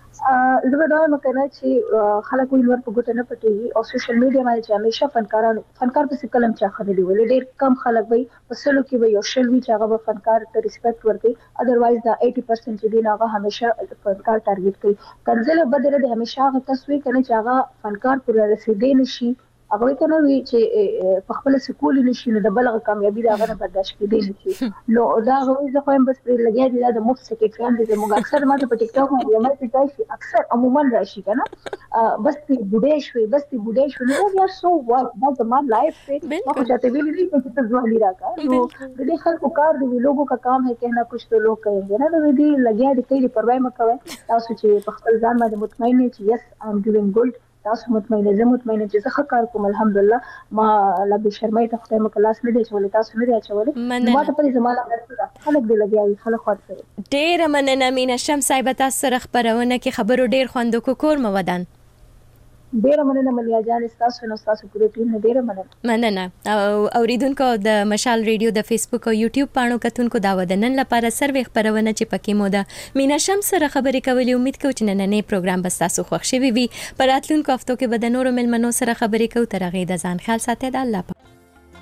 Speaker 7: زه به دا مکنه چې خلک ویل ور په ګوته نه پټي او سوشل میډیا باندې چې همیشه فنکارانو فنکار په کلم چا خبرې ویل ډېر کم خلک وي په سلو کې وي او شل وی چې هغه فنکار ته ریسپیکټ ورکړي اذروایز دا eighty percent چې دی هغه همیشه فنکار ټارګټ کوي کنځله بدره د همیشه هغه تسوي کنه چې هغه فنکار پر رسیدې نشي هغه کنه وی چې په خپل سکول نشي نو د بلغه کامیابی دا غره برداشت کړي نشي نو دا غوي زه خو هم بس پر لګیا دي دا مفت سکیټریان دي موږ اکثر ماته په ټیک ټاک باندې مې تاسو اکثر عموما راشي کنه بس په بډې شوي بس په بډې شوي نو یا سو واټ دا زموږ لایف ته ما چاته ویلې دي چې ته ځوالي راکا نو د دې خلکو کار دی لوګو کا کام ہے کہنا کچھ تو لوگ کہیں نه نو دې لګیا دي کړي پروايي مکوي تاسو چې په خپل ځان باندې مطمئن یې چې یس آی ام ډوینګ ګډ تاسو مطمئنه زه مطمئنه چې زه ښه کار کوم الحمدلله ما لا به شرمای ته خدای مو کلاس نه دی چولې تاسو نه دی چولې ما ته په زمانه کې خلک دی لګیاوي خلک خاطر
Speaker 5: ډېر مننه مینا شم صاحب تاسو سره خبرونه کې خبرو ډېر خوند وکړ مو ودان
Speaker 7: ډیره مننه ملیا جان تاسو نو تاسو پوره ټیم نه ډیره مننه
Speaker 5: مننه او اوریدونکو د مشال ریډیو د فیسبوک او یوټیوب پاڼو کتونکو دا ودنن لپاره سروي خبرونه چې پکې مو ده مینا شم سره خبرې کولې امید کوم چې نننې پروګرام بس تاسو خوښ شي وي پر راتلونکو هفتو کې به د نورو ملمنو سره خبرې کوو تر هغه د ځان خیال ساتئ د الله په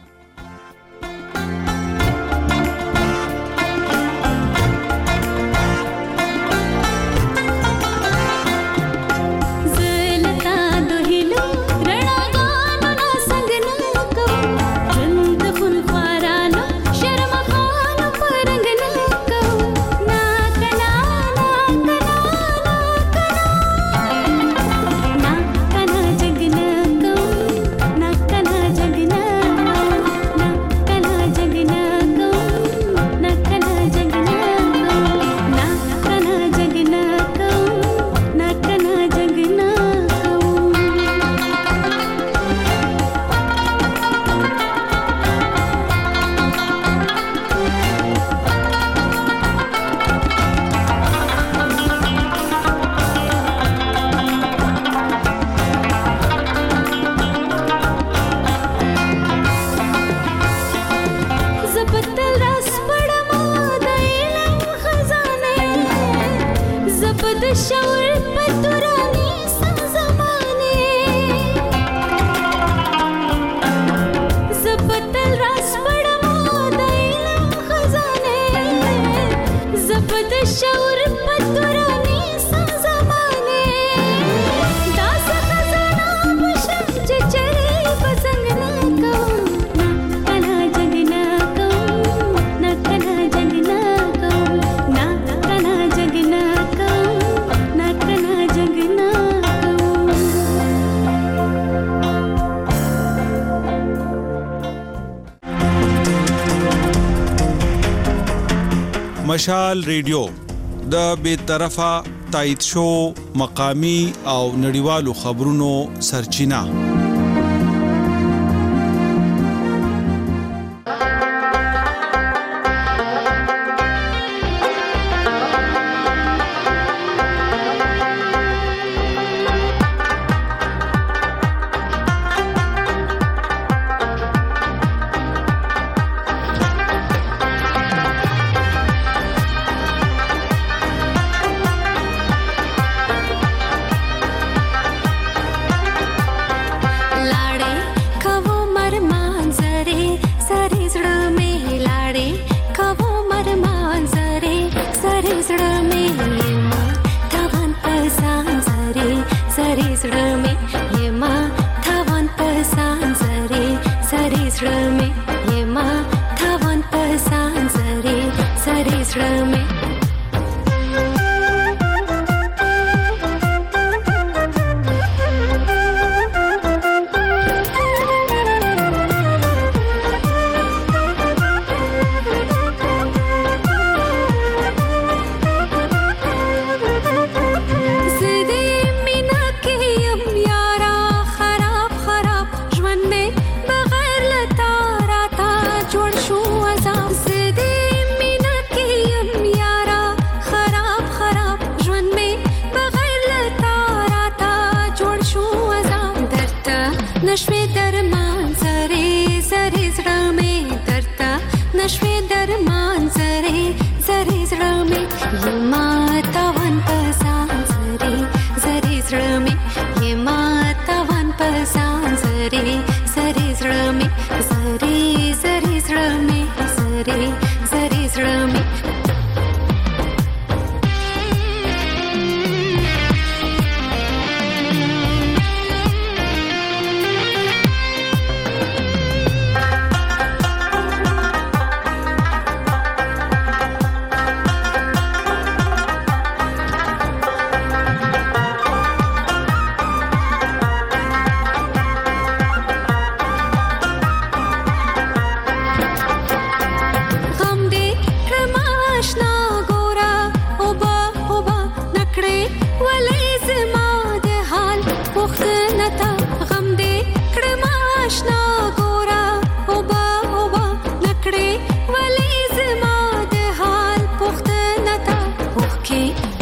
Speaker 11: مشال ریډیو د بے طرفه تایید شو مقامی او نړیوالو خبرونو سرچینه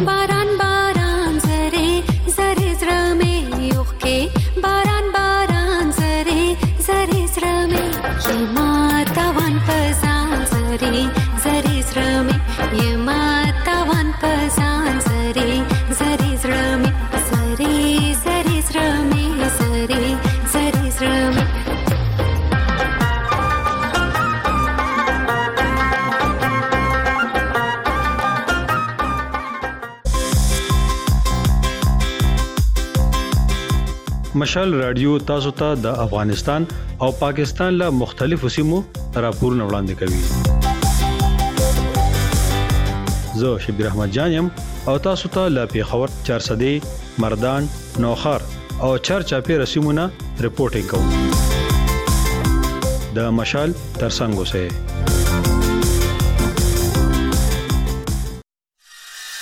Speaker 12: باران باران زره زره زړه مې اوښکې باران باران زره زره زړه مې یما تاوان په ځان زره زره زړه مې یما تاوان په ځان زره زره زړه مې زره زره زړه مې زره زره زړه مې
Speaker 13: مشال رادیو تاسو ته د افغانستان او پاکستان له مختلفو سیمو راپورونه وړاندې کوي. زه شبیر احمد جان يم او تاسو ته له پیښور چارسدې مردان نوخار او چرچاپی رسیمونه رپورټینګ کوم. د مشال ترڅنګ اوسئ.